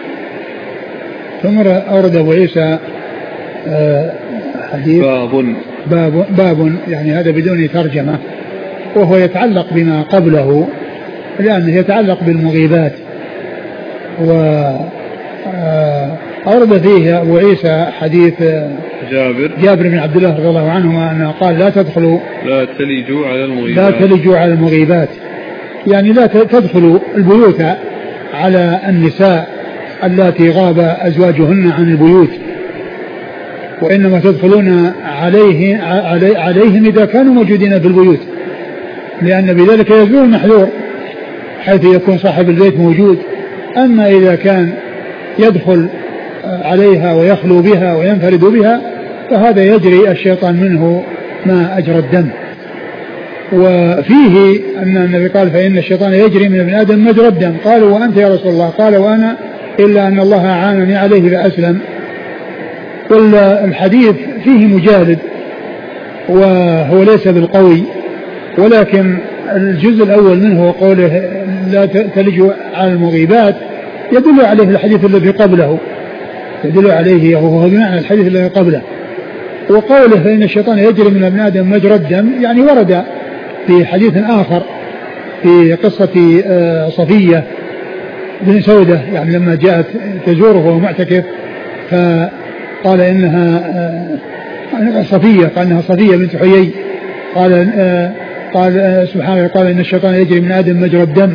ثم أورد أبو عيسى حديث باب باب, باب يعني هذا بدون ترجمة، وهو يتعلق بما قبله لأنه يتعلق بالمغيبات. وأورد فيه أبو عيسى حديث جابر جابر بن عبد الله رضي الله عنهما أنه قال: لا تدخلوا لا تلجوا على المغيبات لا تلجوا على المغيبات، يعني لا تدخلوا البيوت على النساء اللاتي غاب أزواجهن عن البيوت، وإنما تدخلون عليه علي عليهم إذا كانوا موجودين في البيوت، لأن بذلك يزول المحذور حيث يكون صاحب البيت موجود. أما إذا كان يدخل عليها ويخلو بها وينفرد بها فهذا يجري الشيطان منه ما أجرى الدم. وفيه أن النبي قال فإن الشيطان يجري من ابن آدم مجرى الدم. قالوا وأنت يا رسول الله؟ قال وأنا إلا أن الله أعانني عليه فأسلم. والحديث فيه مجالد وهو ليس بالقوي، ولكن الجزء الأول منه وقوله لا تلجوا على المغيبات يدل عليه الحديث الذي قبله، يدل عليه وهو بمعنى الحديث الذي قبله. وقوله فإن الشيطان يجري من ابن آدم مجرى الدم يعني ورد في حديث آخر في قصة صفية بن سودة، يعني لما جاءت تزوره وهو معتكف فقال إنها صفية، قال إنها صفية بنت حيي، قال قال سبحانه قال إن الشيطان يجري من آدم مجرى الدم.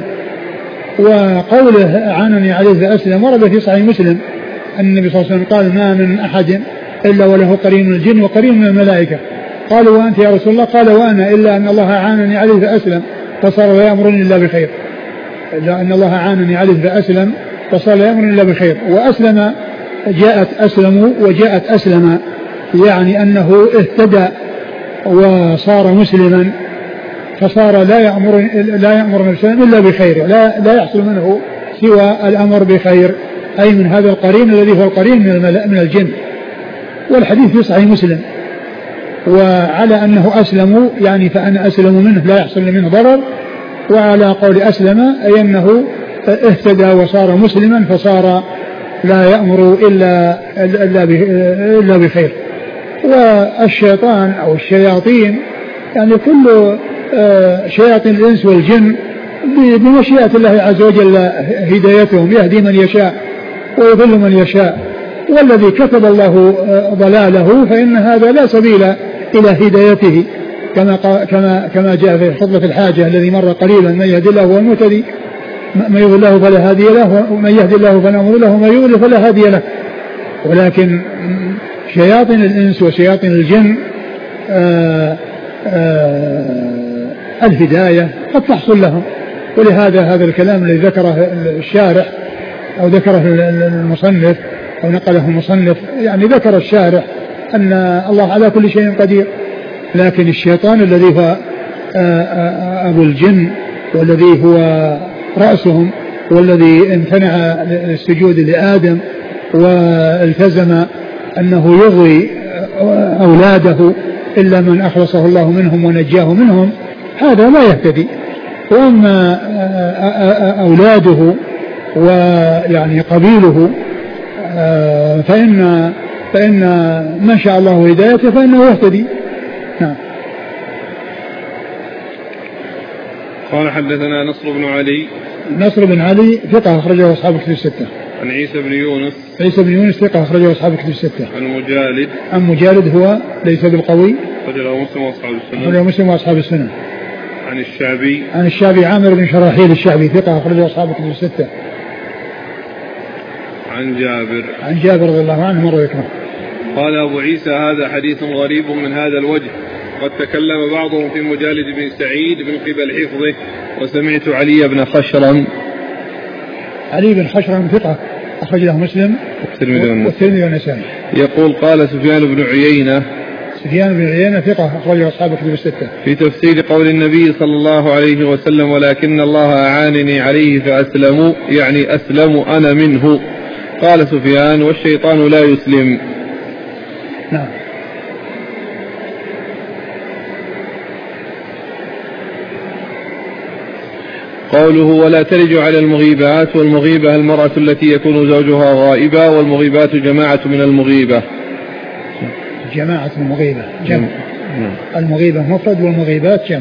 وقوله عانني عليه فأسلم ورد في صحيح مسلم أن النبي صلى الله عليه وسلم قال ما من أحد إلا وله قرين من الجن وقرين من الملائكة. قالوا وأنت يا رسول الله؟ قال وأنا إلا أن الله عانني عليه فأسلم فصار لا يأمرني إلا بخير، إلا أن الله عانني عليه فأسلم فصار لا يأمرني إلا بخير. وأسلم جاءت أسلم وجاءت أسلم يعني أنه اهتدى وصار مسلما فصار لا يأمر لا يأمر نفسه إلا بخير، لا لا يحصل منه سوى الأمر بخير، أي من هذا القرين الذي هو القرين من من الجن. والحديث في صحيح مسلم. وعلى أنه أسلم يعني فأنا أسلم منه لا يحصل منه ضرر، وعلى قول أسلم أي أنه اهتدى وصار مسلما فصار لا يأمر إلا إلا بخير. والشيطان أو الشياطين يعني كل شياطين الإنس والجن بمشيئة الله عز وجل هدايتهم، يهدي من يشاء ويضل من يشاء، والذي كتب الله ضلاله فإن هذا لا سبيل إلى هدايته، كما كما كما جاء في خطبة الحاجة الذي مر قريبا من يهدي الله هو المهتدي، من يضل الله فلا هادي له، ومن يهدي الله فلا مضل له، ومن يضلل فلا هادي له. ولكن شياطين الإنس وشياطين الجن آآ آآ الهداية قد تحصل لهم. ولهذا هذا الكلام الذي ذكره الشارح أو ذكره المصنف أو نقله المصنف، يعني ذكر الشارح أن الله على كل شيء قدير، لكن الشيطان الذي هو أبو الجن والذي هو رأسهم والذي امتنع السجود لآدم والتزم أنه يغوي أولاده إلا من أخلصه الله منهم ونجاه منهم، هذا لا يهتدي. وأما أولاده ويعني قبيله فإن فإن ما شاء الله هدايته فإنه يهتدي. نعم. قال حدثنا نصر بن علي. نصر بن علي ثقة أخرجه أصحاب الكتب الستة. عن عيسى بن يونس. عيسى بن يونس ثقة أخرجه أصحاب الكتب الستة. عن مجالد. عن مجالد هو ليس بالقوي، أخرجه مسلم وأصحاب السنن. أخرجه مسلم وأصحاب السنن. عن الشعبي. عن الشعبي عامر بن شراحيل الشعبي ثقة أخرجه أصحاب الكتب الستة. عن جابر. عن جابر رضي الله عنه مر ذكره. قال أبو عيسى هذا حديث غريب من هذا الوجه، قد تكلم بعضهم في مجالد بن سعيد من قبل حفظه، وسمعت علي بن خشرم. علي بن خشرم ثقة أخرج له مسلم والترمذي والنسائي. يقول قال سفيان بن عيينة. سفيان بن عيينة ثقة أخرجه أصحاب الكتب الستة. في تفسير قول النبي صلى الله عليه وسلم ولكن الله أعانني عليه فأسلموا، يعني أسلم أنا منه. قال سفيان والشيطان لا يسلم. نعم. قوله ولا تلج على المغيبات، والمغيبة المرأة التي يكون زوجها غائبا، والمغيبات جماعة من المغيبة. جماعة المغيبة جمع. المغيبة مفرد والمغيبات جمع.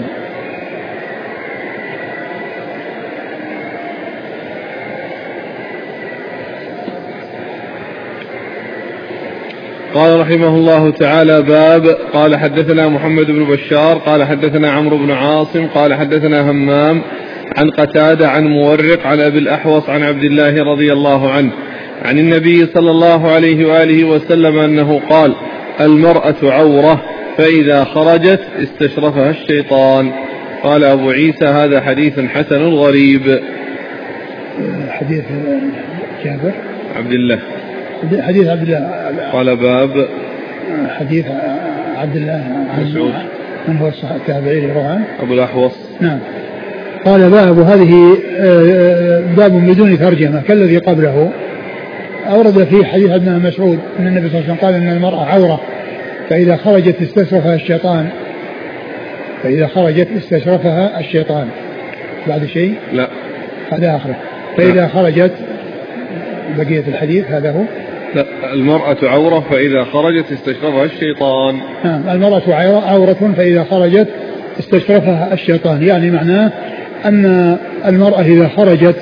قال رحمه الله تعالى باب. قال حدثنا محمد بن بشار قال حدثنا عمرو بن عاصم قال حدثنا همام عن قتادة عن مورق عن أبي الأحوص عن عبد الله رضي الله عنه عن النبي صلى الله عليه وآله وسلم أنه قال المرأة عورة فإذا خرجت استشرفها الشيطان. قال أبو عيسى هذا حديث حسن غريب. حديث جابر عبد الله حديث عبد الله. قال باب. حديث عبد الله عن مسعود من هو الصحابي التابعي اللي رواه؟ أبو الأحوص. نعم. قال باب هذه باب بدون ترجمة كالذي قبله. أورد فيه حديث ابن مسعود أن النبي صلى الله عليه وسلم قال أن المرأة عورة فإذا خرجت استشرفها الشيطان فإذا خرجت استشرفها الشيطان. بعد شيء؟ لا هذا آخره. فإذا خرجت بقية الحديث هذا هو. لا المرأة عورة فإذا خرجت استشرفها الشيطان. نعم المرأة عورة فإذا خرجت استشرفها الشيطان، يعني معناه أن المرأة إذا خرجت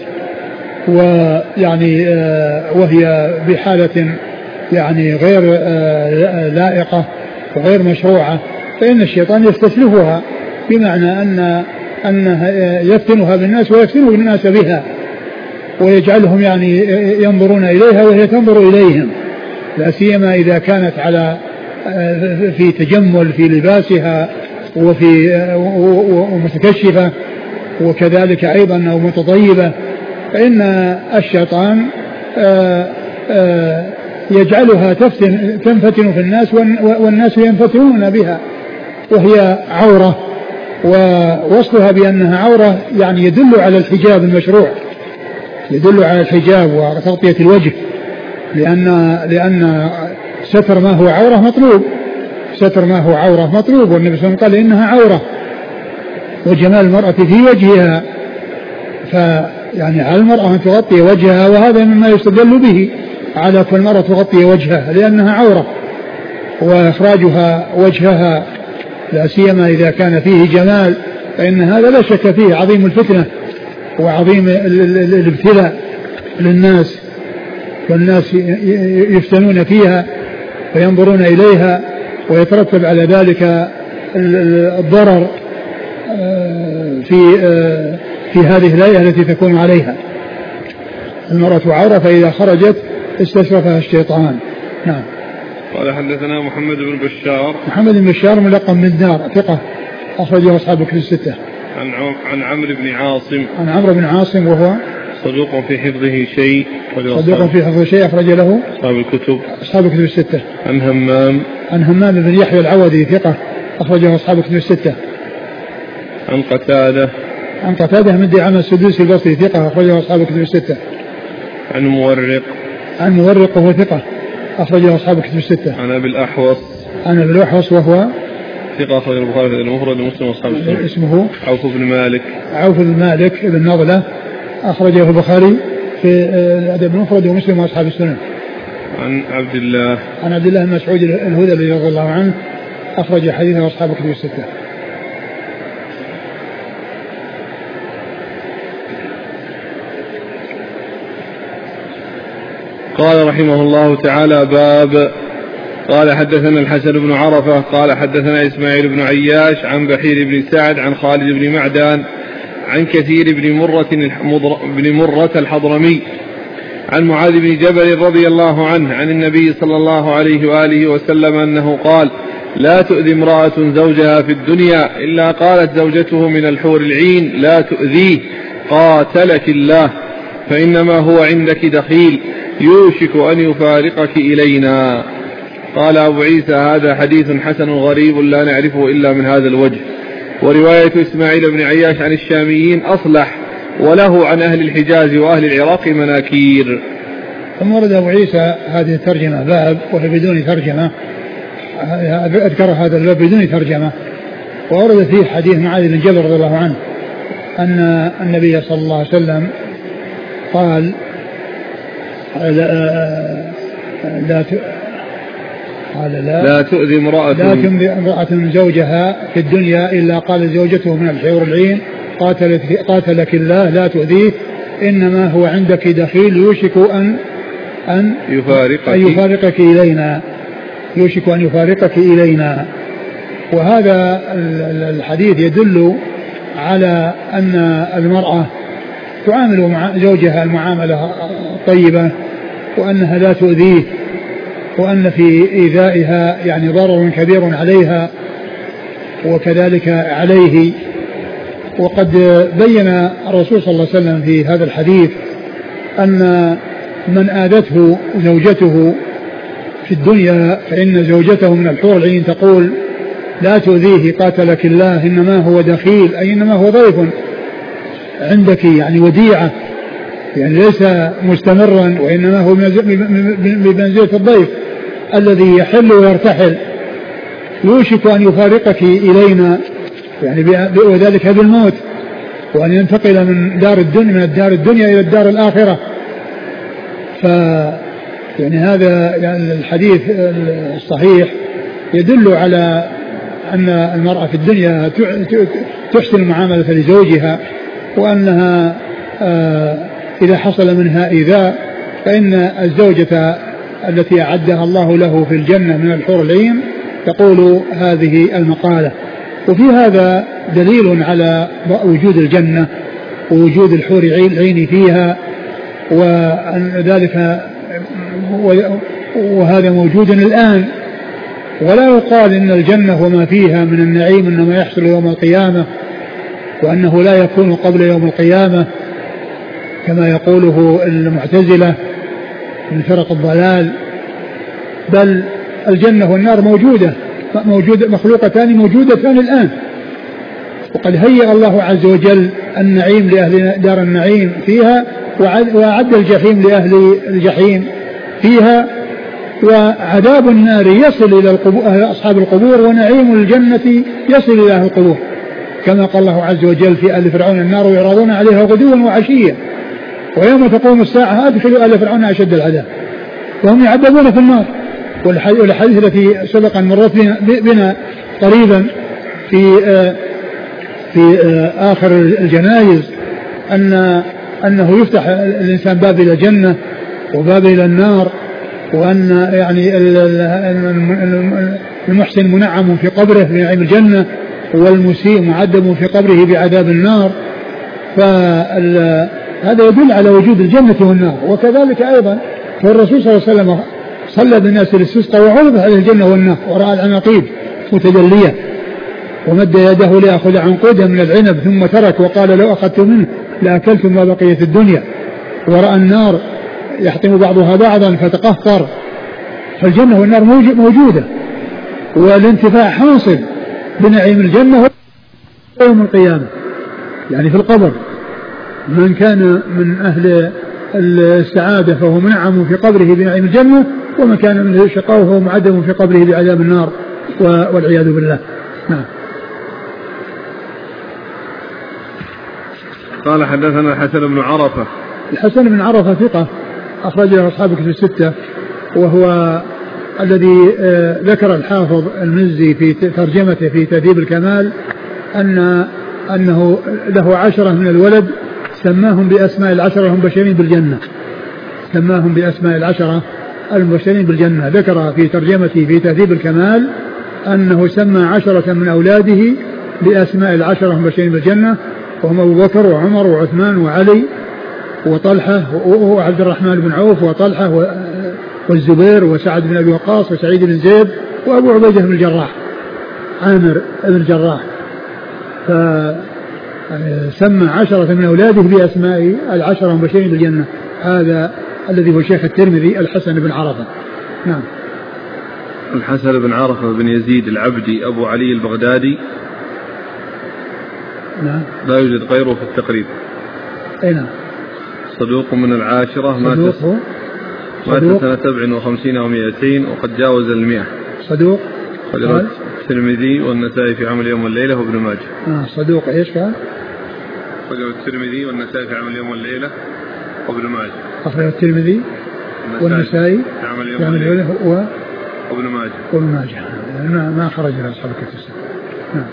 ويعني وهي بحالة يعني غير لائقة وغير مشروعة فإن الشيطان يستشرفها، بمعنى أن أنه يفتنها بالناس ويفتنه الناس بها ويجعلهم يعني ينظرون إليها وهي تنظر إليهم، لا سيما إذا كانت على في تجمل في لباسها وفي ومتكشفة وكذلك أيضا أو متطيبة، فإن الشيطان يجعلها تفتن تنفتن في الناس والناس ينفتنون بها وهي عورة. ووصفها بأنها عورة يعني يدل على الحجاب المشروع، يدل على الحجاب وتغطية الوجه، لأن لأن ستر ما هو عورة مطلوب، ستر ما هو عورة مطلوب، والنبي صلى الله عليه وسلم قال إنها عورة وجمال المرأة في وجهها، فيعني على المرأة أن تغطي وجهها، وهذا مما يستدل به على كل مرة تغطي وجهها لأنها عورة، وإخراجها وجهها لا سيما إذا كان فيه جمال فإن هذا لا شك فيه عظيم الفتنة وعظيم الابتلاء للناس، والناس يفتنون فيها وينظرون إليها ويترتب على ذلك الضرر في في هذه الآية التي تكون عليها. المرأة عورة فإذا خرجت استشرفها الشيطان. نعم. قال حدثنا محمد بن بشار. محمد بن بشار ملقب من دار ثقة أخرجه أصحاب الكتب الستة. عن عن عمرو بن عاصم. عن عمرو بن عاصم وهو صدوق في حفظه شيء. صدوق في حفظه شيء أخرج له أصحاب الكتب. أصحاب الكتب الستة. عن همام. عن همام بن يحيى العودي ثقة أخرجه أصحاب الكتب الستة. عن قتادة. عن قتادة من دعامة السدوسي البصري ثقة أخرجه أصحاب الكتب الستة. عن مورق. عن مورق وهو ثقة أخرجه أصحاب الكتب الستة. عن أبي الأحوص. عن أبي الأحوص وهو ثقة أخرج البخاري في المفرد ومسلم وأصحاب السنن. اسمه عوف بن مالك. عوف بن مالك بن نضلة أخرجه البخاري في الأدب المفرد ومسلم وأصحاب السنن. عن عبد الله. عن عبد الله بن مسعود الهذلي رضي الله عنه أخرج حديثه أصحاب الكتب الستة. قال رحمه الله تعالى باب. قال حدثنا الحسن بن عرفة قال حدثنا إسماعيل بن عياش عن بحير بن سعد عن خالد بن معدان عن كثير بن مرة, بن مرة الحضرمي عن معاذ بن جبل رضي الله عنه عن النبي صلى الله عليه وآله وسلم أنه قال لا تؤذي امرأة زوجها في الدنيا إلا قالت زوجته من الحور العين لا تؤذيه قاتلك الله فإنما هو عندك دخيل يوشك أن يفارقك إلينا. قال أبو عيسى هذا حديث حسن غريب لا نعرفه إلا من هذا الوجه، ورواية إسماعيل بن عياش عن الشاميين أصلح وله عن أهل الحجاز وأهل العراق مناكير. ثم ورد أبو عيسى هذه الترجمة باب وهي بدون ترجمة، أذكر هذا الباب بدون ترجمة، وورد فيه حديث معاذ بن جبل رضي الله عنه أن النبي صلى الله عليه وسلم قال لا, لا, قال لا, لا تؤذي امرأة لا تؤذي امرأة زوجها في الدنيا إلا قال زوجته من الحور العين قاتلك الله لا تؤذيه إنما هو عندك دخيل يوشك أن أن يفارقك, أن يفارقك إلينا يوشك أن يفارقك إلينا. وهذا الحديث يدل على أن المرأة تعامل مع زوجها المعاملة طيبة وأنها لا تؤذيه وأن في إيذائها يعني ضرر كبير عليها وكذلك عليه. وقد بين الرسول صلى الله عليه وسلم في هذا الحديث أن من آذته زوجته في الدنيا فإن زوجته من الحور العين تقول لا تؤذيه قاتلك الله، إنما هو دخيل أي إنما هو ضيف عندك، يعني وديعة، يعني ليس مستمرا، وإنما هو بمنزلة الضيف الذي يحل ويرتحل، يوشك أن يفارقك إلينا، يعني وذلك بالموت، وأن ينتقل من دار الدنيا من الدار الدنيا إلى الدار الآخرة. ف يعني هذا يعني الحديث الصحيح يدل على أن المرأة في الدنيا تحسن المعاملة لزوجها، وأنها إذا حصل منها إيذاء فإن الزوجة التي أعدها الله له في الجنة من الحور العين تقول هذه المقالة. وفي هذا دليل على وجود الجنة ووجود الحور العين فيها، وذلك وهذا موجود الآن، ولا يقال إن الجنة وما فيها من النعيم إنما يحصل يوم القيامة، وأنه لا يكون قبل يوم القيامة كما يقوله المعتزلة من فرق الضلال، بل الجنة والنار موجودة موجودة مخلوقتان موجودتان الآن، وقد هيأ الله عز وجل النعيم لأهل دار النعيم فيها، وأعد الجحيم لأهل الجحيم فيها، وعذاب النار يصل إلى أصحاب القبور، ونعيم الجنة يصل إلى أهل القبور، كما قال الله عز وجل في آل فرعون النار يعرضون عليها غدوا وعشيا ويوم تقوم الساعة أدخلوا آل فرعون أشد العذاب وهم يعذبون في النار. والحديث التي سبق أن مرت بنا قريبا في في آخر الجنائز أن أنه يفتح الإنسان باب إلى الجنة وباب إلى النار، وأن يعني المحسن منعم في قبره بنعيم الجنة، والمسيء معذب في قبره بعذاب النار. فهذا يدل على وجود الجنة والنار. وكذلك أيضا فالرسول صلى الله عليه وسلم صلى بالناس للسسقى وعرض عليه الجنة والنار، ورأى العناقيد متجلية ومد يده ليأخذ عنقودا من العنب ثم ترك وقال لو أخذت منه لأكلتم ما بقية الدنيا، ورأى النار يحطم بعضها بعضا فتقهقر. فالجنة والنار موجودة، والانتفاع حاصل بنعيم الجنة يوم القيامة، يعني في القبر من كان من أهل السعادة فهو منعم في قبره بنعيم الجنة، ومن كان من الشقاء فهو معذب في قبره بعذاب النار والعياذ بالله. نعم. قال حدثنا الحسن بن عرفة. الحسن بن عرفة ثقة أخرج له أصحاب الكتب الستة، وهو الذي ذكر الحافظ المزي في ترجمته في تهذيب الكمال أن أنه له عشرة من الولد سماهم بأسماء العشرة هم بشرين بالجنة، سماهم بأسماء العشرة المبشرين بالجنة. ذكر في ترجمته في تهذيب الكمال أنه سمى عشرة من أولاده بأسماء العشرة المبشرين بالجنة، وهم أبو بكر وعمر وعثمان وعلي وطلحة وعبد الرحمن بن عوف وطلحة والزبير وسعد بن أبي وقاص وسعيد بن زيد وأبو عبيدة بن الجراح عامر بن الجراح. فسمى عشرة من أولاده بأسماء العشرة المبشرين بالجنة. هذا الذي هو شيخ الترمذي الحسن بن عرفة. نعم. الحسن بن عرفة بن يزيد العبدي أبو علي البغدادي. نعم. لا يوجد غيره في التقريب. أي نعم. صدوق من العاشرة، مات مات سنة سبع وخمسين ومائتين وقد جاوز المئة. صدوق. خرج الترمذي والنسائي في عمل يوم والليلة وابن ماجه. آه صدوق إيش قال؟ خرج الترمذي والنسائي في عمل يوم والليلة وابن ماجه. أخرج الترمذي والنسائي في عمل يوم والليلة و وابن ماجه. وابن ماجه ما ما خرج له أصحاب الكتب. نعم.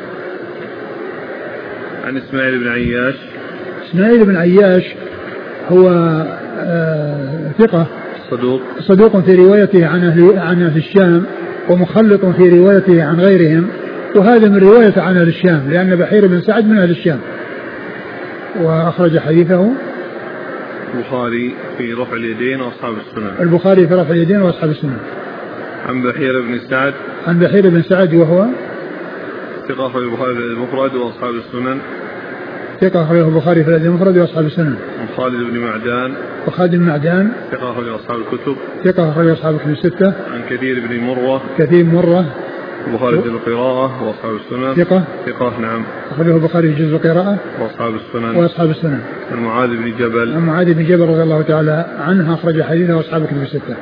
عن إسماعيل بن عياش. إسماعيل بن عياش هو آه ثقة صدوق صدوق في روايته عن أهل عن أهل الشام، ومخلط في روايته عن غيرهم، وهذا من رواية عن أهل الشام لأن بحير بن سعد من أهل الشام. وأخرج حديثه البخاري في رفع اليدين وأصحاب السنن. البخاري في رفع اليدين وأصحاب السنن. عن بحير بن سعد. عن بحير بن سعد وهو ثقة في البخاري في المفرد وأصحاب السنن. ثقة أخرجه البخاري في المفرد وأصحاب السنن. خالد بن معدان. وخالد بن معدان ثقة أخرجه أصحاب الكتب. ثقة أخرجه أصحاب الكتب الستة. عن كثير بن مرة. كثير مرة البخاري في القراءة وأصحاب السنن. ثقة ثقة نعم. أخرجه البخاري في جزء القراءة وأصحاب السنن. وأصحاب السنن. عن معاذ بن جبل. عن معاذ بن جبل رضي الله تعالى عنه أخرج حديثه وأصحاب الكتب الستة.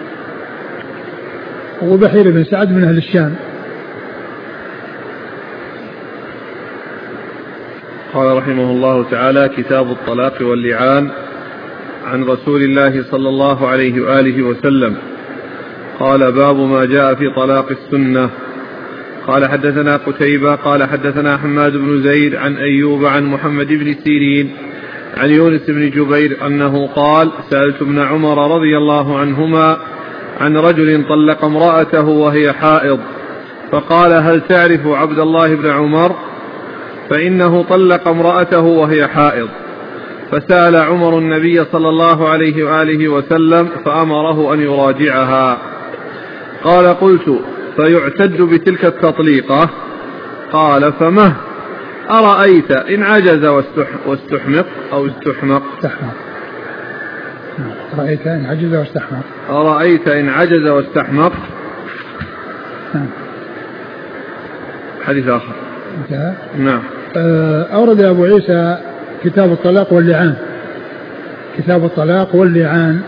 وبحير بن سعد من أهل الشام. قال رحمه الله تعالى: كتاب الطلاق واللعان. عن رسول الله صلى الله عليه وآله وسلم قال: باب ما جاء في طلاق السنة. قال: حدثنا قتيبة قال: حدثنا حماد بن زيد عن أيوب عن محمد بن سيرين عن يونس بن جبير أنه قال: سألت ابن عمر رضي الله عنهما عن رجل طلق امرأته وهي حائض، فقال: هل تعرف عبد الله بن عمر؟ فإنه طلق امرأته وهي حائض. فسأل عمر النبي صلى الله عليه وآله وسلم فأمره أن يراجعها. قال: قلت: فيعتد بتلك التطليقة؟ قال: فمه؟ أرأيت إن عجز واستحمق أو استحمق. أرأيت إن عجز واستحمق. أرأيت إن عجز واستحمق. حديث آخر. نعم. أورد أبو عيسى كتاب الطلاق واللعان. كتاب الطلاق واللعان.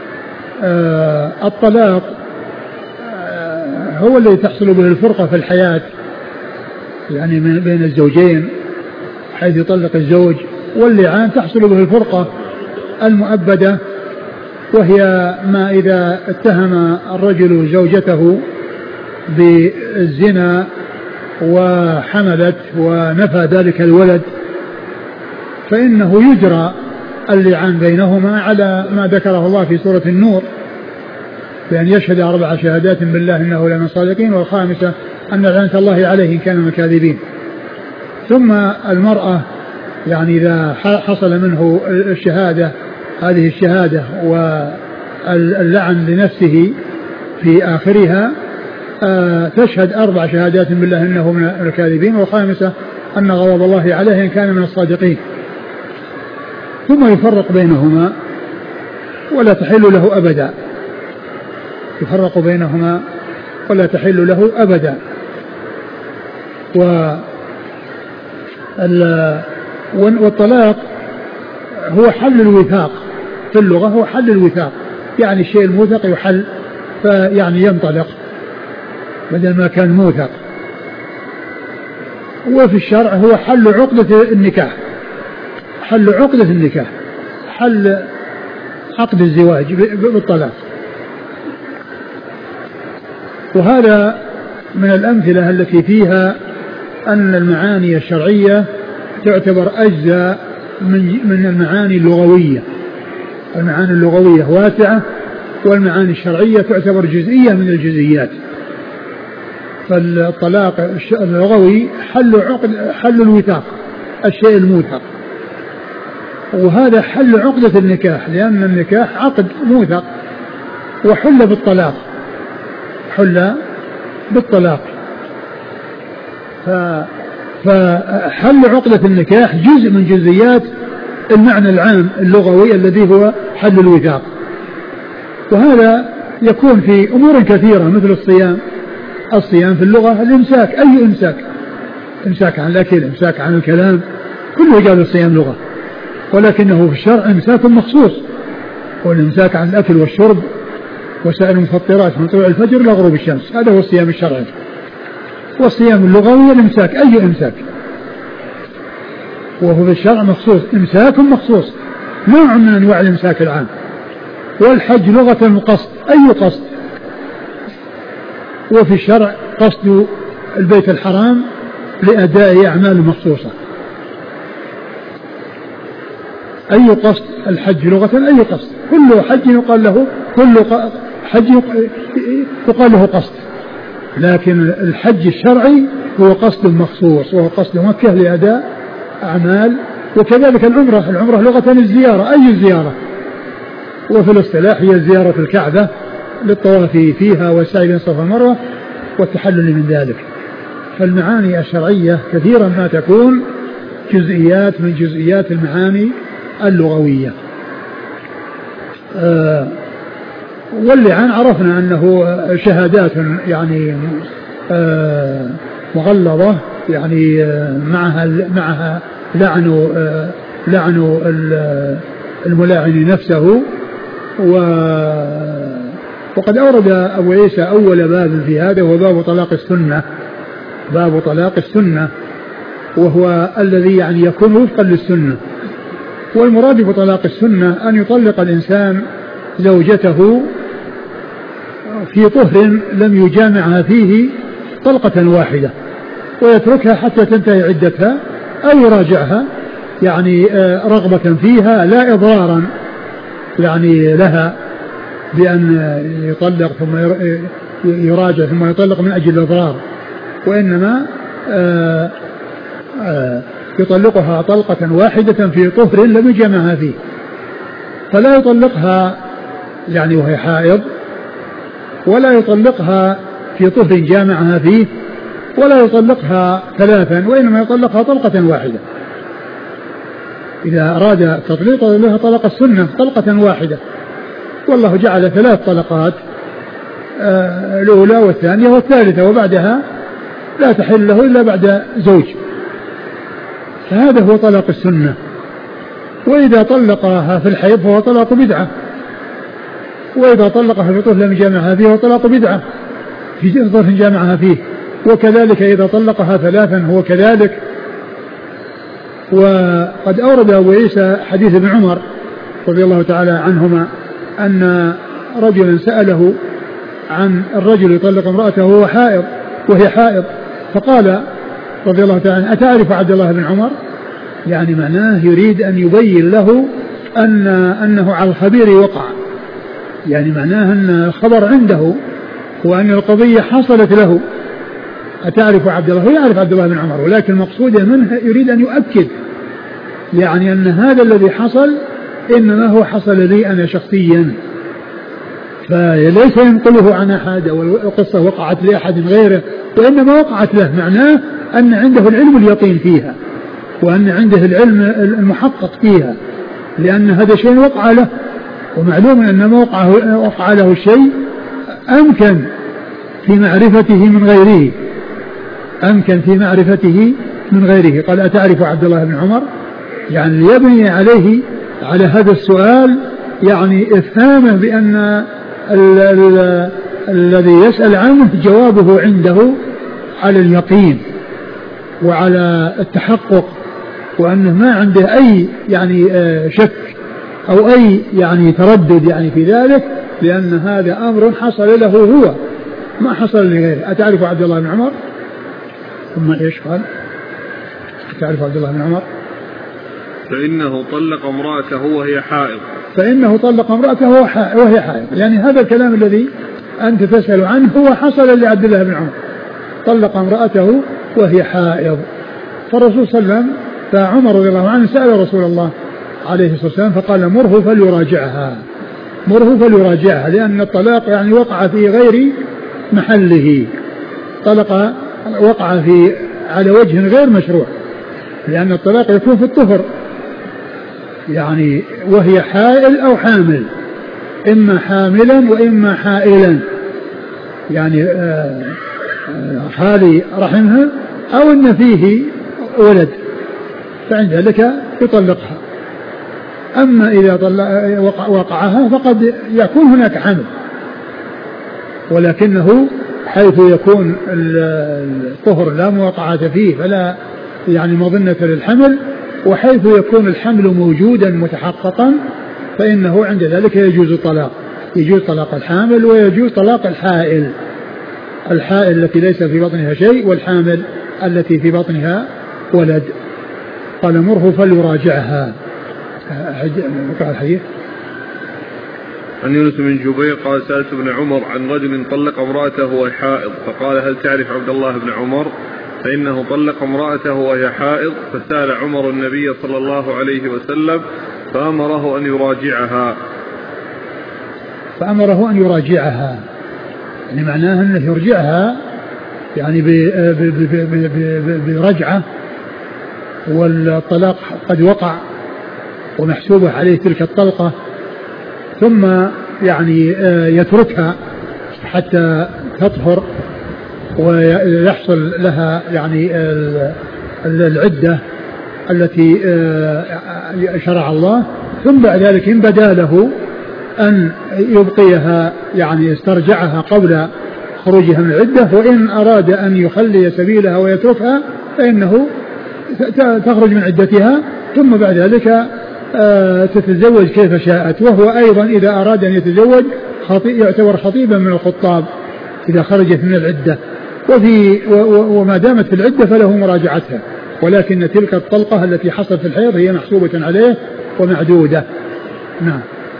الطلاق هو الذي تحصل به الفرقة في الحياة، يعني بين الزوجين حيث يطلق الزوج، واللعان تحصل به الفرقة المؤبدة، وهي ما إذا اتهم الرجل زوجته بالزنا وحملت ونفى ذلك الولد فإنه يجرى اللعان بينهما على ما ذكره الله في سورة النور، بأن يشهد أربع شهادات بالله إنه لمن الصادقين، والخامسة أن لعنة الله عليه إن كان من الكاذبين. ثم المرأة يعني إذا حصل منه الشهادة، هذه الشهادة واللعن لنفسه في آخرها، تشهد أربع شهادات بالله إنه من الكاذبين، والخامسة أن غضب الله عليه إن كان من الصادقين. ثم يفرق بينهما ولا تحل له أبدا، يفرق بينهما ولا تحل له أبدا. والطلاق هو حل الوثاق في اللغة، هو حل الوثاق، يعني الشيء الموثق يحل، فيعني ينطلق بدل ما كان موثق. وفي الشرع هو حل عقدة النكاح، حل عقدة النكاح، حل عقد الزواج بالطلاق. وهذا من الأمثلة التي فيها أن المعاني الشرعية تعتبر أجزاء من المعاني اللغوية. المعاني اللغوية واسعة، والمعاني الشرعية تعتبر جزئية من الجزئيات. فالطلاق اللغوي حل عقد، حل الوثاق، الشيء الموثق، وهذا حل عقدة النكاح، لأن النكاح عقد موثق وحل بالطلاق، حل بالطلاق. فحل عقدة النكاح جزء من جزئيات المعنى العام اللغوي الذي هو حل الوثاق. وهذا يكون في أمور كثيرة مثل الصيام. الصيام في اللغة الإمساك، أي إمساك، إمساك عن الأكل، إمساك عن الكلام، كله قال الصيام لغة، ولكنه في الشرع إمساك مخصوص، والإمساك عن الأكل والشرب وسائر المفطرات من طلوع الفجر إلى غروب الشمس، هذا هو الصيام الشرعي. والصيام اللغوي الإمساك، أي إمساك، وهو في الشرع مخصوص، إمساك مخصوص، نوع من أنواع الإمساك العام. والحج لغة القصد، أي قصد، وفي الشرع قصد البيت الحرام لأداء أعمال مخصوصة. أي قصد، الحج لغة أي قصد، كل حج يقال له، كل حج يقال له قصد، لكن الحج الشرعي هو قصد مخصوص، وهو قصد مكة لأداء أعمال. وكذلك العمرة، العمرة لغة الزيارة، أي الزيارة، وفي الاصطلاح هي زيارة الكعبة للطواف فيها والسعي بين الصفا والمروة والتحلل من ذلك. فالمعاني الشرعية كثيرا ما تكون جزئيات من جزئيات المعاني اللغوية. آه واللعان عرفنا أنه شهادات يعني مغلظة يعني معها معها لعن لعن الملاعن نفسه. وقد أورد أبو عيسى أول باب في هذا وهو باب طلاق السنة، باب طلاق السنة، وهو الذي يعني يكون وفقا للسنة. والمراد بطلاق السنة أن يطلق الإنسان زوجته في طهر لم يجامعها فيه طلقة واحدة ويتركها حتى تنتهي عدتها أو يراجعها يعني رغبة فيها لا إضرارا يعني لها بأن يطلق ثم يراجع ثم يطلق من أجل الإضرار، وإنما يطلقها طلقة واحدة في طهر لم يجامعها فيه، فلا يطلقها يعني وهي حائض، ولا يطلقها في طهر جامعها فيه، ولا يطلقها ثلاثا، وإنما يطلقها طلقة واحدة. إذا أراد تطليق لها طلق السنة طلقة واحدة، والله جعل ثلاث طلقات، آه الأولى والثانية والثالثة، وبعدها لا تحل له إلا بعد زوج، فهذا هو طلاق السنة. وإذا طلقها في الحيض فهو طلاق بدعة، وإذا طلقها في طهر لم يجامعها فيه هو طلاق بدعة في طهر جامعها فيه، وكذلك إذا طلقها ثلاثا هو كذلك. وقد أورد أبو عيسى حديث ابن عمر رضي الله تعالى عنهما أن رجلا سأله عن الرجل يطلق امرأته وهو حائض وهي حائض، فقال رضي الله تعالى عنه: أتعرف عبد الله بن عمر؟ يعني معناه يريد أن يبين له أن أنه على الخبير وقع، يعني معناه أن الخبر عنده وأن القضية حصلت له. أتعرف عبد الله؟ هو يعرف عبد الله بن عمر، ولكن مقصوده منه يريد أن يؤكد يعني أن هذا الذي حصل إنما هو حصل لي أنا شخصيا، فليس ينقله عن أحد والقصة وقعت لأحد غيره، وإنما وقعت له، معناه أن عنده العلم اليقين فيها، وأن عنده العلم المحقق فيها، لأن هذا شيء وقع له، ومعلوم أن ما وقع له الشيء أمكن في معرفته من غيره، أمكن في معرفته من غيره. قال: أتعرف عبد الله بن عمر؟ يعني ليبني عليه على هذا السؤال يعني إفهامه بأن ال ال الذي يسأل عنه جوابه عنده على اليقين وعلى التحقق، وأنه ما عنده أي يعني شك أو أي يعني تردد يعني في ذلك، لأن هذا أمر حصل له هو ما حصل لغيره. أتعرف عبد الله بن عمر؟ ثم إيش قال؟ أتعرف عبد الله بن عمر؟ فإنه طلق امرأته وهي حائض فإنه طلق امرأته وهي حائض، يعني هذا الكلام الذي أنت تسأل عنه هو حصل لعبد الله بن عمر، طلق امرأته وهي حائض. فالرسول صلى الله عليه وسلم فعمر رضي الله عنه سأل رسول الله عليه الصلاة والسلام فقال: مره فليراجعها، مره فليراجعها، لأن الطلاق يعني وقع في غير محله، طلق وقع في على وجه غير مشروع، لأن الطلاق يكون في الطهر يعني وهي حائل أو حامل، إما حاملا وإما حائلا، يعني خالي رحمها أو إن فيه ولد، فعند ذلك يطلقها. أما إذا وقعها فقد يكون هناك حمل، ولكنه حيث يكون الطهر لا موقعة فيه فلا يعني مظنة للحمل، وحيث يكون الحمل موجودا متحققا فإنه عند ذلك يجوز الطلاق، يجوز طلاق الحامل ويجوز طلاق الحائل، الحائل التي ليس في بطنها شيء والحامل التي في بطنها ولد. قال: مره فليراجعها. نقرأ الحديث. عن يونس بن جبير قال: سألت ابن عمر عن رجل طلق امرأته وهي حائض، فقال: هل تعرف عبد الله بن عمر؟ فإنه طلق امرأته وهي حائض. فسأل عمر النبي صلى الله عليه وسلم فأمره أن يراجعها فأمره أن يراجعها يعني معناه أنه يرجعها يعني برجعة، والطلاق قد وقع ومحسوبة عليه تلك الطلقة، ثم يعني يتركها حتى تطهر ويحصل لها يعني العدة التي شرع الله، ثم بعد ذلك إن بدا له أن يبقيها يعني يسترجعها قبل خروجها من العدة، وإن أراد أن يخلي سبيلها ويتركها فإنه تخرج من عدتها ثم بعد ذلك تتزوج كيف شاءت. وهو أيضا إذا أراد أن يتزوج يعتبر خطيبا من الخطاب إذا خرجت من العدة، وفي وما دامت في العدة فله مراجعتها، ولكن تلك الطلقة التي حصلت في الحيض هي محسوبة عليه ومعدودة. نعم.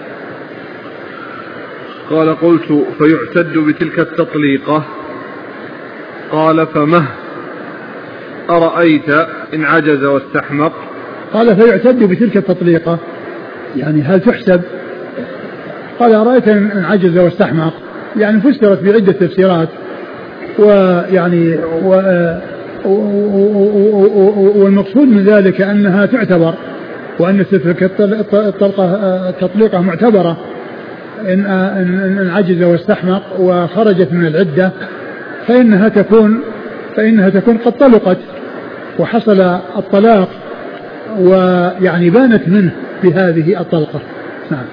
قال قلت فيعتد بتلك التطليقة. قال فمه أرأيت إن عجز واستحمق. قال فيعتد بتلك التطليقة يعني هل تحسب؟ قال أرأيت إن عجز واستحمق يعني فسرت بعدة تفسيرات، ويعني والمقصود من ذلك أنها تعتبر، وأن تلك الطلقة التطليقة معتبرة إن إن عجز واستحمق وخرجت من العدة فإنها تكون فإنها تكون قد طلقت وحصل الطلاق ويعني بانت منه بهذه الطلقة. نعم.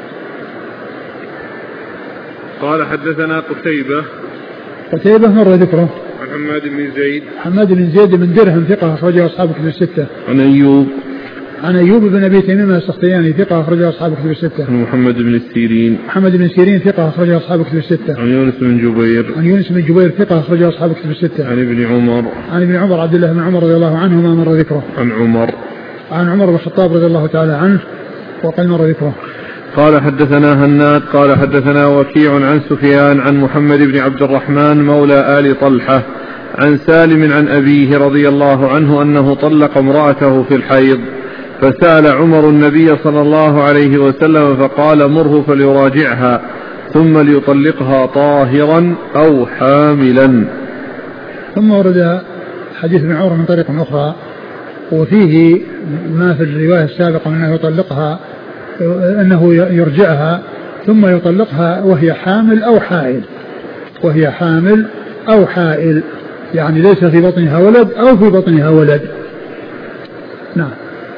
قال حدثنا قتيبة قتيبة مر ذكره. عن حماد بن زيد حماد بن زيد بن درهم ثقة أخرجه أصحاب كتب الستة. عن أيوب عن أيوب بن أبي تميم السختياني ثقة أخرجه أصحاب كتب الستة. عن محمد بن السيرين محمد بن السيرين ثقة أخرجه أصحاب كتب الستة. عن يونس بن جبير عن يونس بن جبير ثقة أخرجه أصحاب كتب الستة. عن ابن عمر عن ابن عمر عبد الله بن عمر رضي الله عنهما مر ذكره. عن عمر عن عمر بن الخطاب رضي الله تعالى عنه وقد مر ذكره. قال حدثنا هناد قال حدثنا وكيع عن سفيان عن محمد بن عبد الرحمن مولى آل طلحة عن سالم عن أبيه رضي الله عنه أنه طلق امرأته في الحيض، فسأل عمر النبي صلى الله عليه وسلم فقال مره فليراجعها ثم ليطلقها طاهرا أو حاملا. ثم ورد حديث ابن عمر من طريق أخرى وفيه ما في الرواية السابقة أنه يطلقها أنه يرجعها ثم يطلقها وهي حامل أو حائل وهي حامل أو حائل يعني ليس في بطنها ولد أو في بطنها ولد. نعم.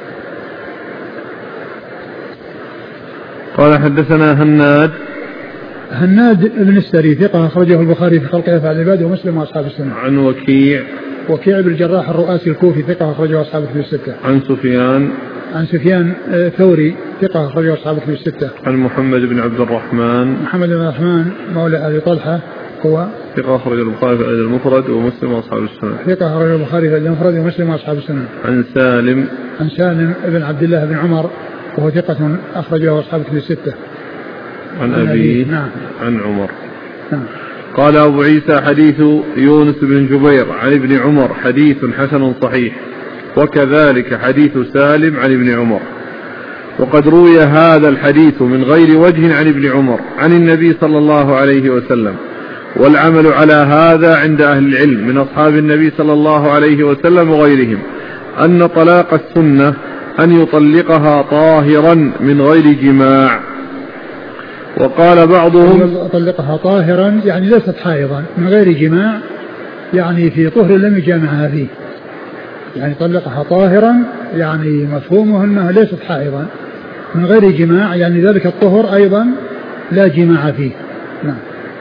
قال حدثنا هناد هناد بن السري ثقة أخرجه البخاري في خلق أفعال العباد ومسلم وأصحاب السنة. عن وكيع وكيع بن الجراح الرؤاسي الكوفي ثقة أخرجه أصحاب الكتب الستة. عن سفيان عن سفيان ثوري ثقة أخرجه أصحاب الكتب الستة. عن محمد بن عبد الرحمن محمد بن الرحمن مولى أبي طلحة هو ثقة أخرج البخاري في المفرد ومسلم وأصحاب السنة. ثقة أخرج البخاري في المفرد ومسلم وأصحاب السنة. عن سالم عن سالم بن عبد الله بن عمر وهو ثقة أخرجه أصحاب الكتب الستة. عن أبيه نعم. عن عمر. نعم. قال أبو عيسى حديث يونس بن جبير عن ابن عمر حديث حسن صحيح، وكذلك حديث سالم عن ابن عمر. وقد روي هذا الحديث من غير وجه عن ابن عمر عن النبي صلى الله عليه وسلم، والعمل على هذا عند أهل العلم من أصحاب النبي صلى الله عليه وسلم وغيرهم أن طلاق السنة أن يطلقها طاهرا من غير جماع. وقال بعضهم طلقها طاهرا يعني ليست حائضا من غير جماع، يعني في طهر لم يجامعها فيه، يعني طلقها طاهرا يعني مفهومه أنها ليست حائضا من غير جماع، يعني ذلك الطهر أيضا لا جماع فيه. نعم.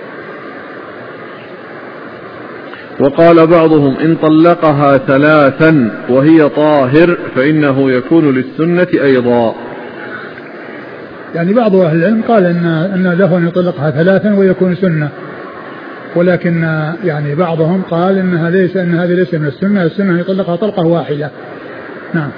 وقال بعضهم إن طلقها ثلاثا وهي طاهر فإنه يكون للسنة أيضا. يعني بعض أهل العلم قال إن, إن له أن يطلقها ثلاثا ويكون سنة، ولكن يعني بعضهم قال إنها ليس إن هذه ليس من السنة، السنة يطلقها طلقة واحدة. نعم.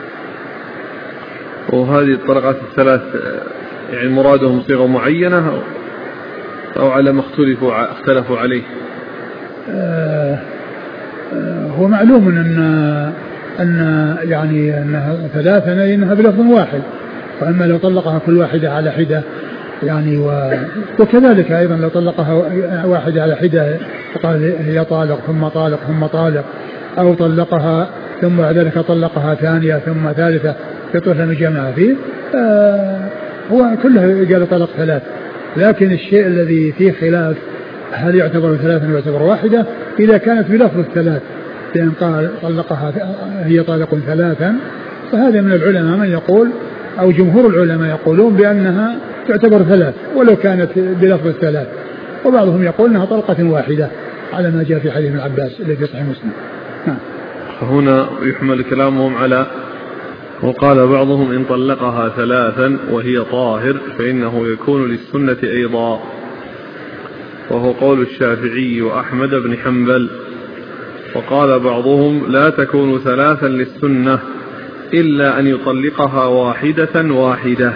وهذه الطلقات الثلاث يعني مرادهم صيغة معينة أو على ما اختلفوا اختلفوا عليه؟ آه آه هو معلوم أن أن يعني أنها ثلاثة إنها بلفظ واحد، وأما لو طلقها كل واحدة على حدة يعني و... وكذلك أيضا لو طلقها واحدة على حدة فقال هي طالق ثم طالق ثم طالق، أو طلقها ثم بعد ذلك طلقها ثانية ثم ثالثة يطلق لم يجمع فيه، آه هو كله قال طلق ثلاث. لكن الشيء الذي فيه خلاف هل يعتبر ثلاثا ويعتبر واحدة، إذا كانت بلفظ الثلاث، لأن قال طلقها هي طالق ثلاثا، فهذا من العلماء من يقول أو جمهور العلماء يقولون بأنها تعتبر ثلاث ولو كانت بلفظ الثلاث، وبعضهم يقول أنها طلقة واحدة على ما جاء في حديث ابن عباس الذي في صحيح مسلم. هنا يحمل كلامهم على وقال بعضهم إن طلقها ثلاثا وهي طاهر فإنه يكون للسنة أيضا، وهو قول الشافعي وأحمد بن حنبل. وقال بعضهم لا تكون ثلاثا للسنة إلا أن يطلقها واحدة واحدة.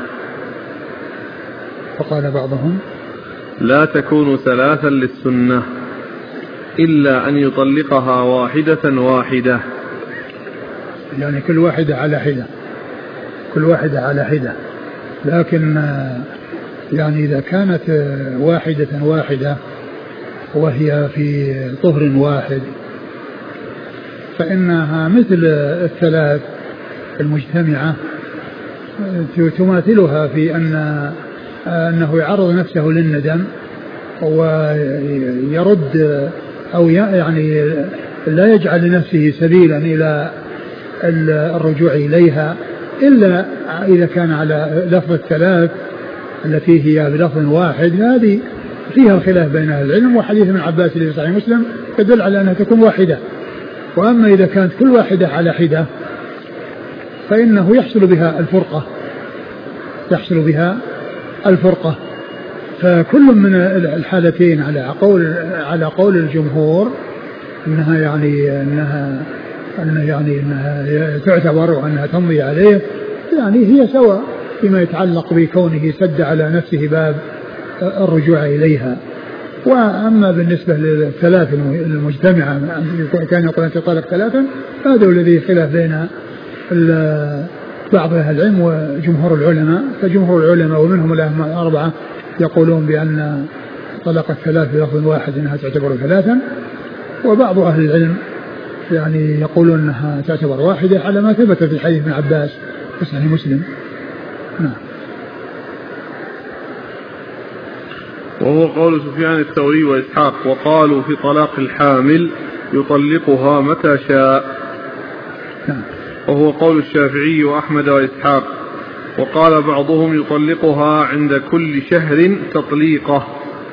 وقال بعضهم لا تكون ثلاثا للسنة إلا أن يطلقها واحدة واحدة، يعني كل واحدة على حدة، كل واحدة على حدة. لكن يعني إذا كانت واحدة واحدة وهي في طهر واحد فإنها مثل الثلاث المجتمعة تماثلها في أن أنه يعرض نفسه للندم ويرد أو يعني لا يجعل لنفسه سبيلا إلى الرجوع إليها إلا إذا كان على لفظ الثلاث التي هي بلفظ واحد. هذه فيها خلاف بين أهل العلم، وحديث ابن عباس الذي في صحيح مسلم يدل على أنها تكون واحدة. وأما إذا كانت كل واحدة على حدة فإنه يحصل بها الفرقة، يحصل بها الفرقة. فكل من الحالتين على قول على قول الجمهور انها يعني انها انها يعني انها تعتبر وانها تمضي عليه، يعني هي سواء فيما يتعلق بكونه سد على نفسه باب الرجوع اليها. واما بالنسبه للثلاث المجتمعه كان يقول انت طالق ثلاثا، هذا الذي خلاف بين بعض اهل العلم وجمهور العلماء. فجمهور العلماء ومنهم الائمه الاربعه يقولون بأن طلاق الثلاث بلفظ واحد أنها تعتبر ثلاثا، وبعض أهل العلم يعني يقولون أنها تعتبر واحدة على ما ثبت في حديث ابن عباس في صحيح مسلم. نعم. وهو قول سفيان الثوري وإسحاق، وقالوا في طلاق الحامل يطلقها متى شاء. نعم. وهو قول الشافعي وأحمد وإسحاق. وقال بعضهم يطلقها عند كل شهر تطليقه.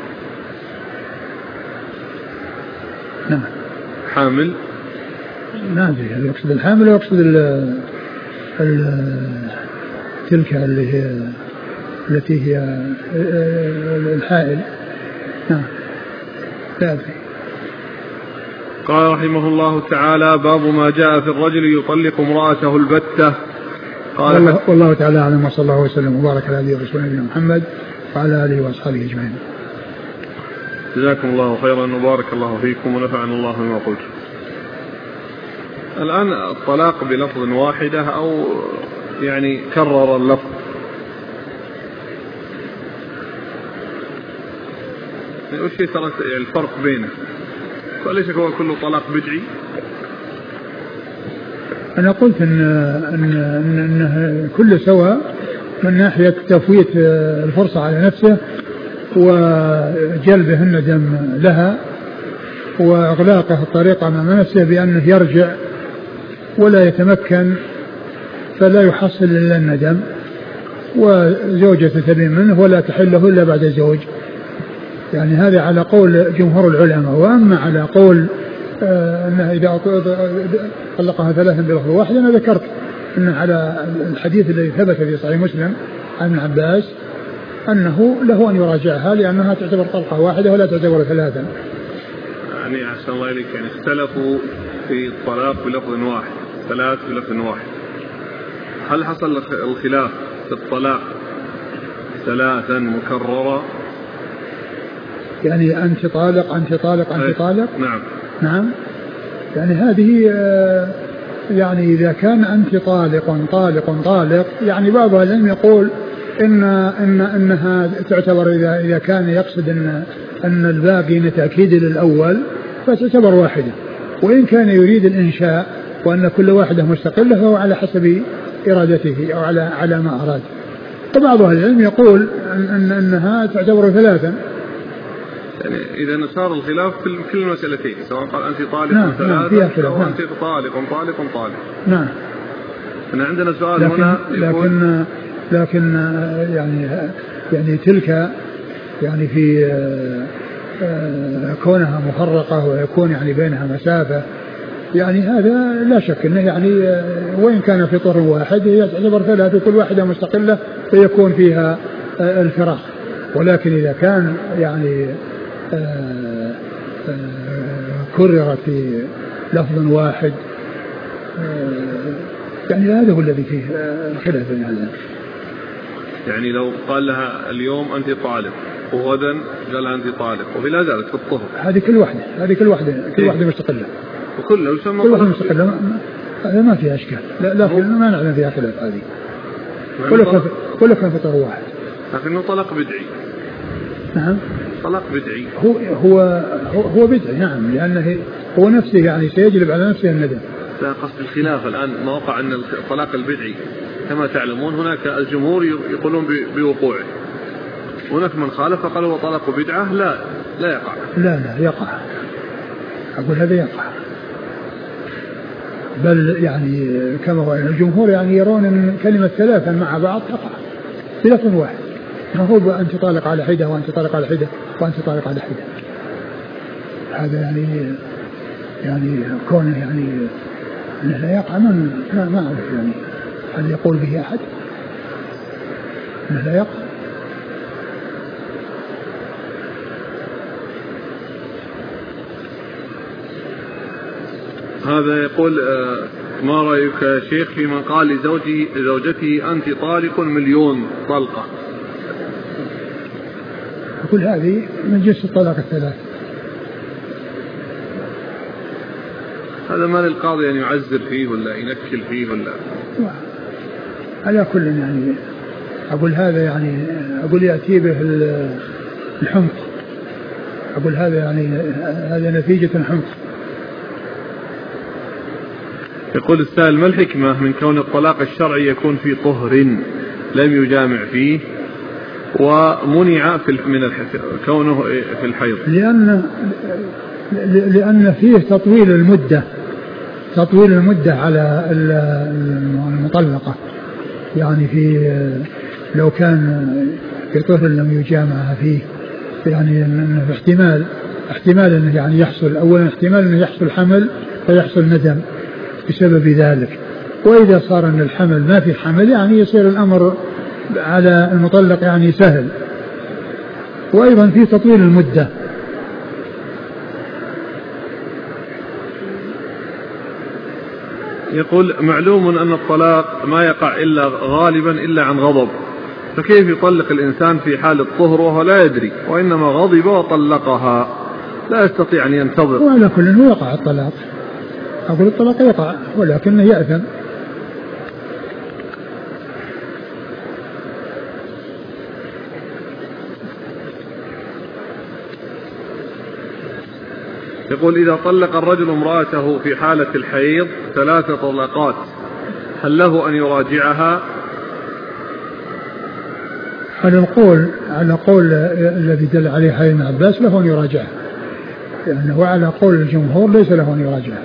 نعم. حامل. نعم يقصد الحامل ويقصد ال ال تلك اللي هي التي هي الحائل. نعم. لا أدري. قال رحمه الله تعالى باب ما جاء في الرجل يطلق امرأته البتة. قال والله, والله تعالى أعلم، وصلى الله وسلم وبارك على نبينا ورسولنا محمد وعلى آله وأصحابه أجمعين. جزاكم الله خيرا وبارك الله فيكم ونفعنا الله بما قلت. الآن الطلاق بلفظ واحدة أو يعني كرر اللفظ، وش ترى الفرق بينه؟ وليس هو كله طلاق بدعي؟ أنا قلت إن إن إن كل سواء من ناحية تفويت الفرصة على نفسه وجلبه الندم لها وإغلاقه الطريق أمام نفسه بأنه يرجع ولا يتمكن فلا يحصل إلا الندم، وزوجة تبين منه ولا تحله إلا بعد زوج. يعني هذا على قول جمهور العلماء. وأما على قول آه أنها إذا طلقها ثلاثا بلفظ واحد، أنا ذكرت أن على الحديث الذي ثبت في صحيح مسلم عن ابن عباس أنه له أن يراجعها لأنها تعتبر طلقة واحدة ولا تعتبر ثلاثا. يعني أحسن الله إليك، يعني اختلفوا في الطلاق بلفظ واحد، ثلاث بلفظ واحد. هل حصل الخلاف في الطلاق ثلاثا مكررة؟ يعني أنت طالق أنت طالق أنت طالق. نعم نعم. يعني هذه يعني إذا كان أنت طالق طالق طالق، يعني بعض العلم يقول إن إن إنها تعتبر إذا إذا كان يقصد إن أن الباقي لتأكيد للأول فتعتبر واحدة، وإن كان يريد الإنشاء وأن كل واحدة مستقلة فهو على حسب إرادته أو على على ما أراد. فبعض العلم يقول إن إنها تعتبر ثلاثا، يعني إذا صار الخلاف في كل المسألتين سواء قال أنت طالق نعم ثلاثة نعم أو أنت طالق طالق طالق. نعم. أنا عندنا سؤال لكن هنا لكن لكن يعني يعني تلك يعني في كونها مفرقة ويكون يعني بينها مسافة يعني هذا لا شك انه يعني وإن كان في طهر واحد يعتبر ثلاثة كل واحدة مستقلة فيكون فيها الفراق. ولكن إذا كان يعني كرر في لفظ واحد يعني هذا هو الذي فيه الخلاف بين أهل العلم. يعني لو قال لها اليوم أنت طالق وغدا قال لها أنت طالق وفي لا ذلك في الطهر هذه كل واحدة هذه كل واحدة كل واحدة مستقلة وكلها يسمى كل واحدة مستقلة. هذا ما فيها أشكال لا لا ما نعلم فيها خلاف هذه كلها كان في طهر واحد. لكنه طلاق بدعي. نعم طلاق بدعي هو هو هو بدعي نعم لأنه هو نفسه يعني سيجلب على نفسه الندم. لا قصد الخلاف الآن ما وقع أن الطلاق البدعي كما تعلمون هناك الجمهور يقولون بوقوعه هناك من خالف فقال هو طلاق بدعة لا لا يقع. لا لا يقع أقول هذا يقع بل يعني كما هو الجمهور يعني يرون أن كلمة ثلاثا مع بعض تقع في لفظ واحد ما هو أنت طالق على حدة وأنت طالق على حدة وأنت طالق على حدة. هذا يعني يعني كونه يعني لا يقع من ما ما أعرف يعني هل يقول به أحد لا يقع. هذا يقول ما رأيك يا شيخ في من قال لزوجه زوجته أنت طالق مليون طلقة؟ أقول هذه من جنس الطلاق الثلاث. هذا ما للقاضي أن يعزر فيه ولا ينكل فيه ولا على كل يعني أقول هذا يعني أقول يأتي به الحمق أقول هذا يعني هذا نتيجة الحمق. يقول السائل ما الحكمة من كون الطلاق الشرعي يكون في طهر لم يجامع فيه ومنع في من كونه في الحيض؟ لأن لأن فيه تطويل المدة تطويل المدة على المطلقة يعني في لو كان في طهر لم يجامع فيه يعني أنه احتمال احتمال أنه يعني يحصل أولا احتمال أنه يحصل حمل فيحصل ندم بسبب ذلك. وإذا صار أن الحمل ما في حمل يعني يصير الأمر على المطلق يعني سهل. وأيضا في تطويل المدة يقول معلوم أن الطلاق ما يقع إلا غالبا إلا عن غضب فكيف يطلق الإنسان في حال الطهر وهو لا يدري وإنما غضب وطلقها لا يستطيع أن ينتظر؟ وعلى كل هو يقع الطلاق أقول الطلاق يقع ولكنه يأثم. يقول إذا طلق الرجل امرأته في حالة الحيض ثلاث طلقات هل له أن يراجعها؟ على القول على قول الذي دل عليه حديث ابن عباس له أن يراجعها يعني وعلى قول الجمهور ليس له أن يراجعها.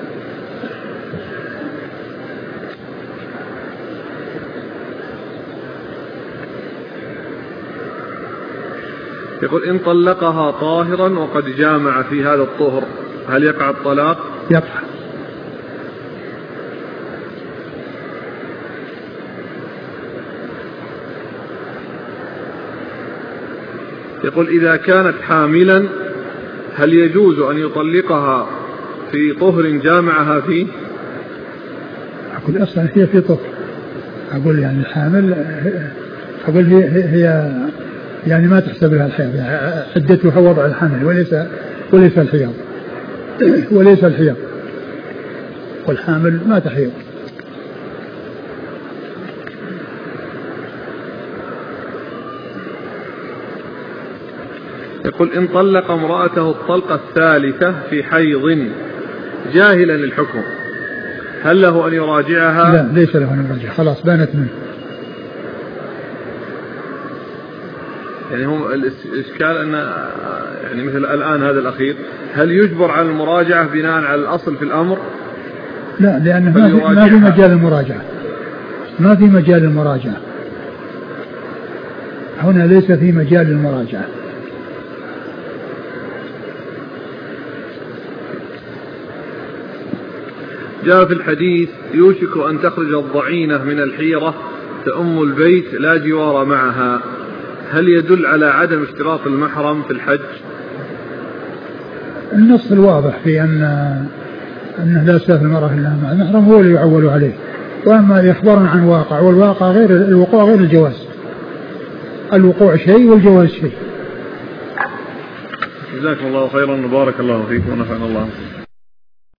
يقول إن طلقها طاهرا وقد جامع في هذا الطهر هل يقع الطلاق؟ يقع. يقول إذا كانت حاملا هل يجوز أن يطلقها في طهر جامعها فيه؟ أقول أصلا هي في طهر أقول يعني الحامل أقول هي, هي يعني ما تحسب لها الحيض يعني عدتها وضع الحمل وليس وليس الحيض وليس الحيض والحامل ما تحيض. يقول إن طلق امرأته الطلقة الثالثة في حيض جاهلا للحكم هل له أن يراجعها؟ لا ليس له أن يراجعها خلاص بانت منه. يعني هم الإشكال أن يعني مثل الآن هذا الأخير هل يجبر على المراجعة بناء على الأصل في الأمر؟ لا، لأنه ما في, ما في مجال المراجعة، ما في مجال المراجعة هنا، ليس في مجال المراجعة. جاء في الحديث يوشك أن تخرج الضعينة من الحيرة تأم البيت لا جوار معها، هل يدل على عدم اشتراط المحرم في الحج؟ النص الواضح في أن أنه لا تسافر المرأة إلا مع المحرم هو اللي يعول عليه، وأما الإخبار عن واقع، والواقع غير الوقوع غير الجواز، الوقوع شيء والجواز شيء. جزاكم الله خيرا وبارك الله فيكم ونفعنا الله.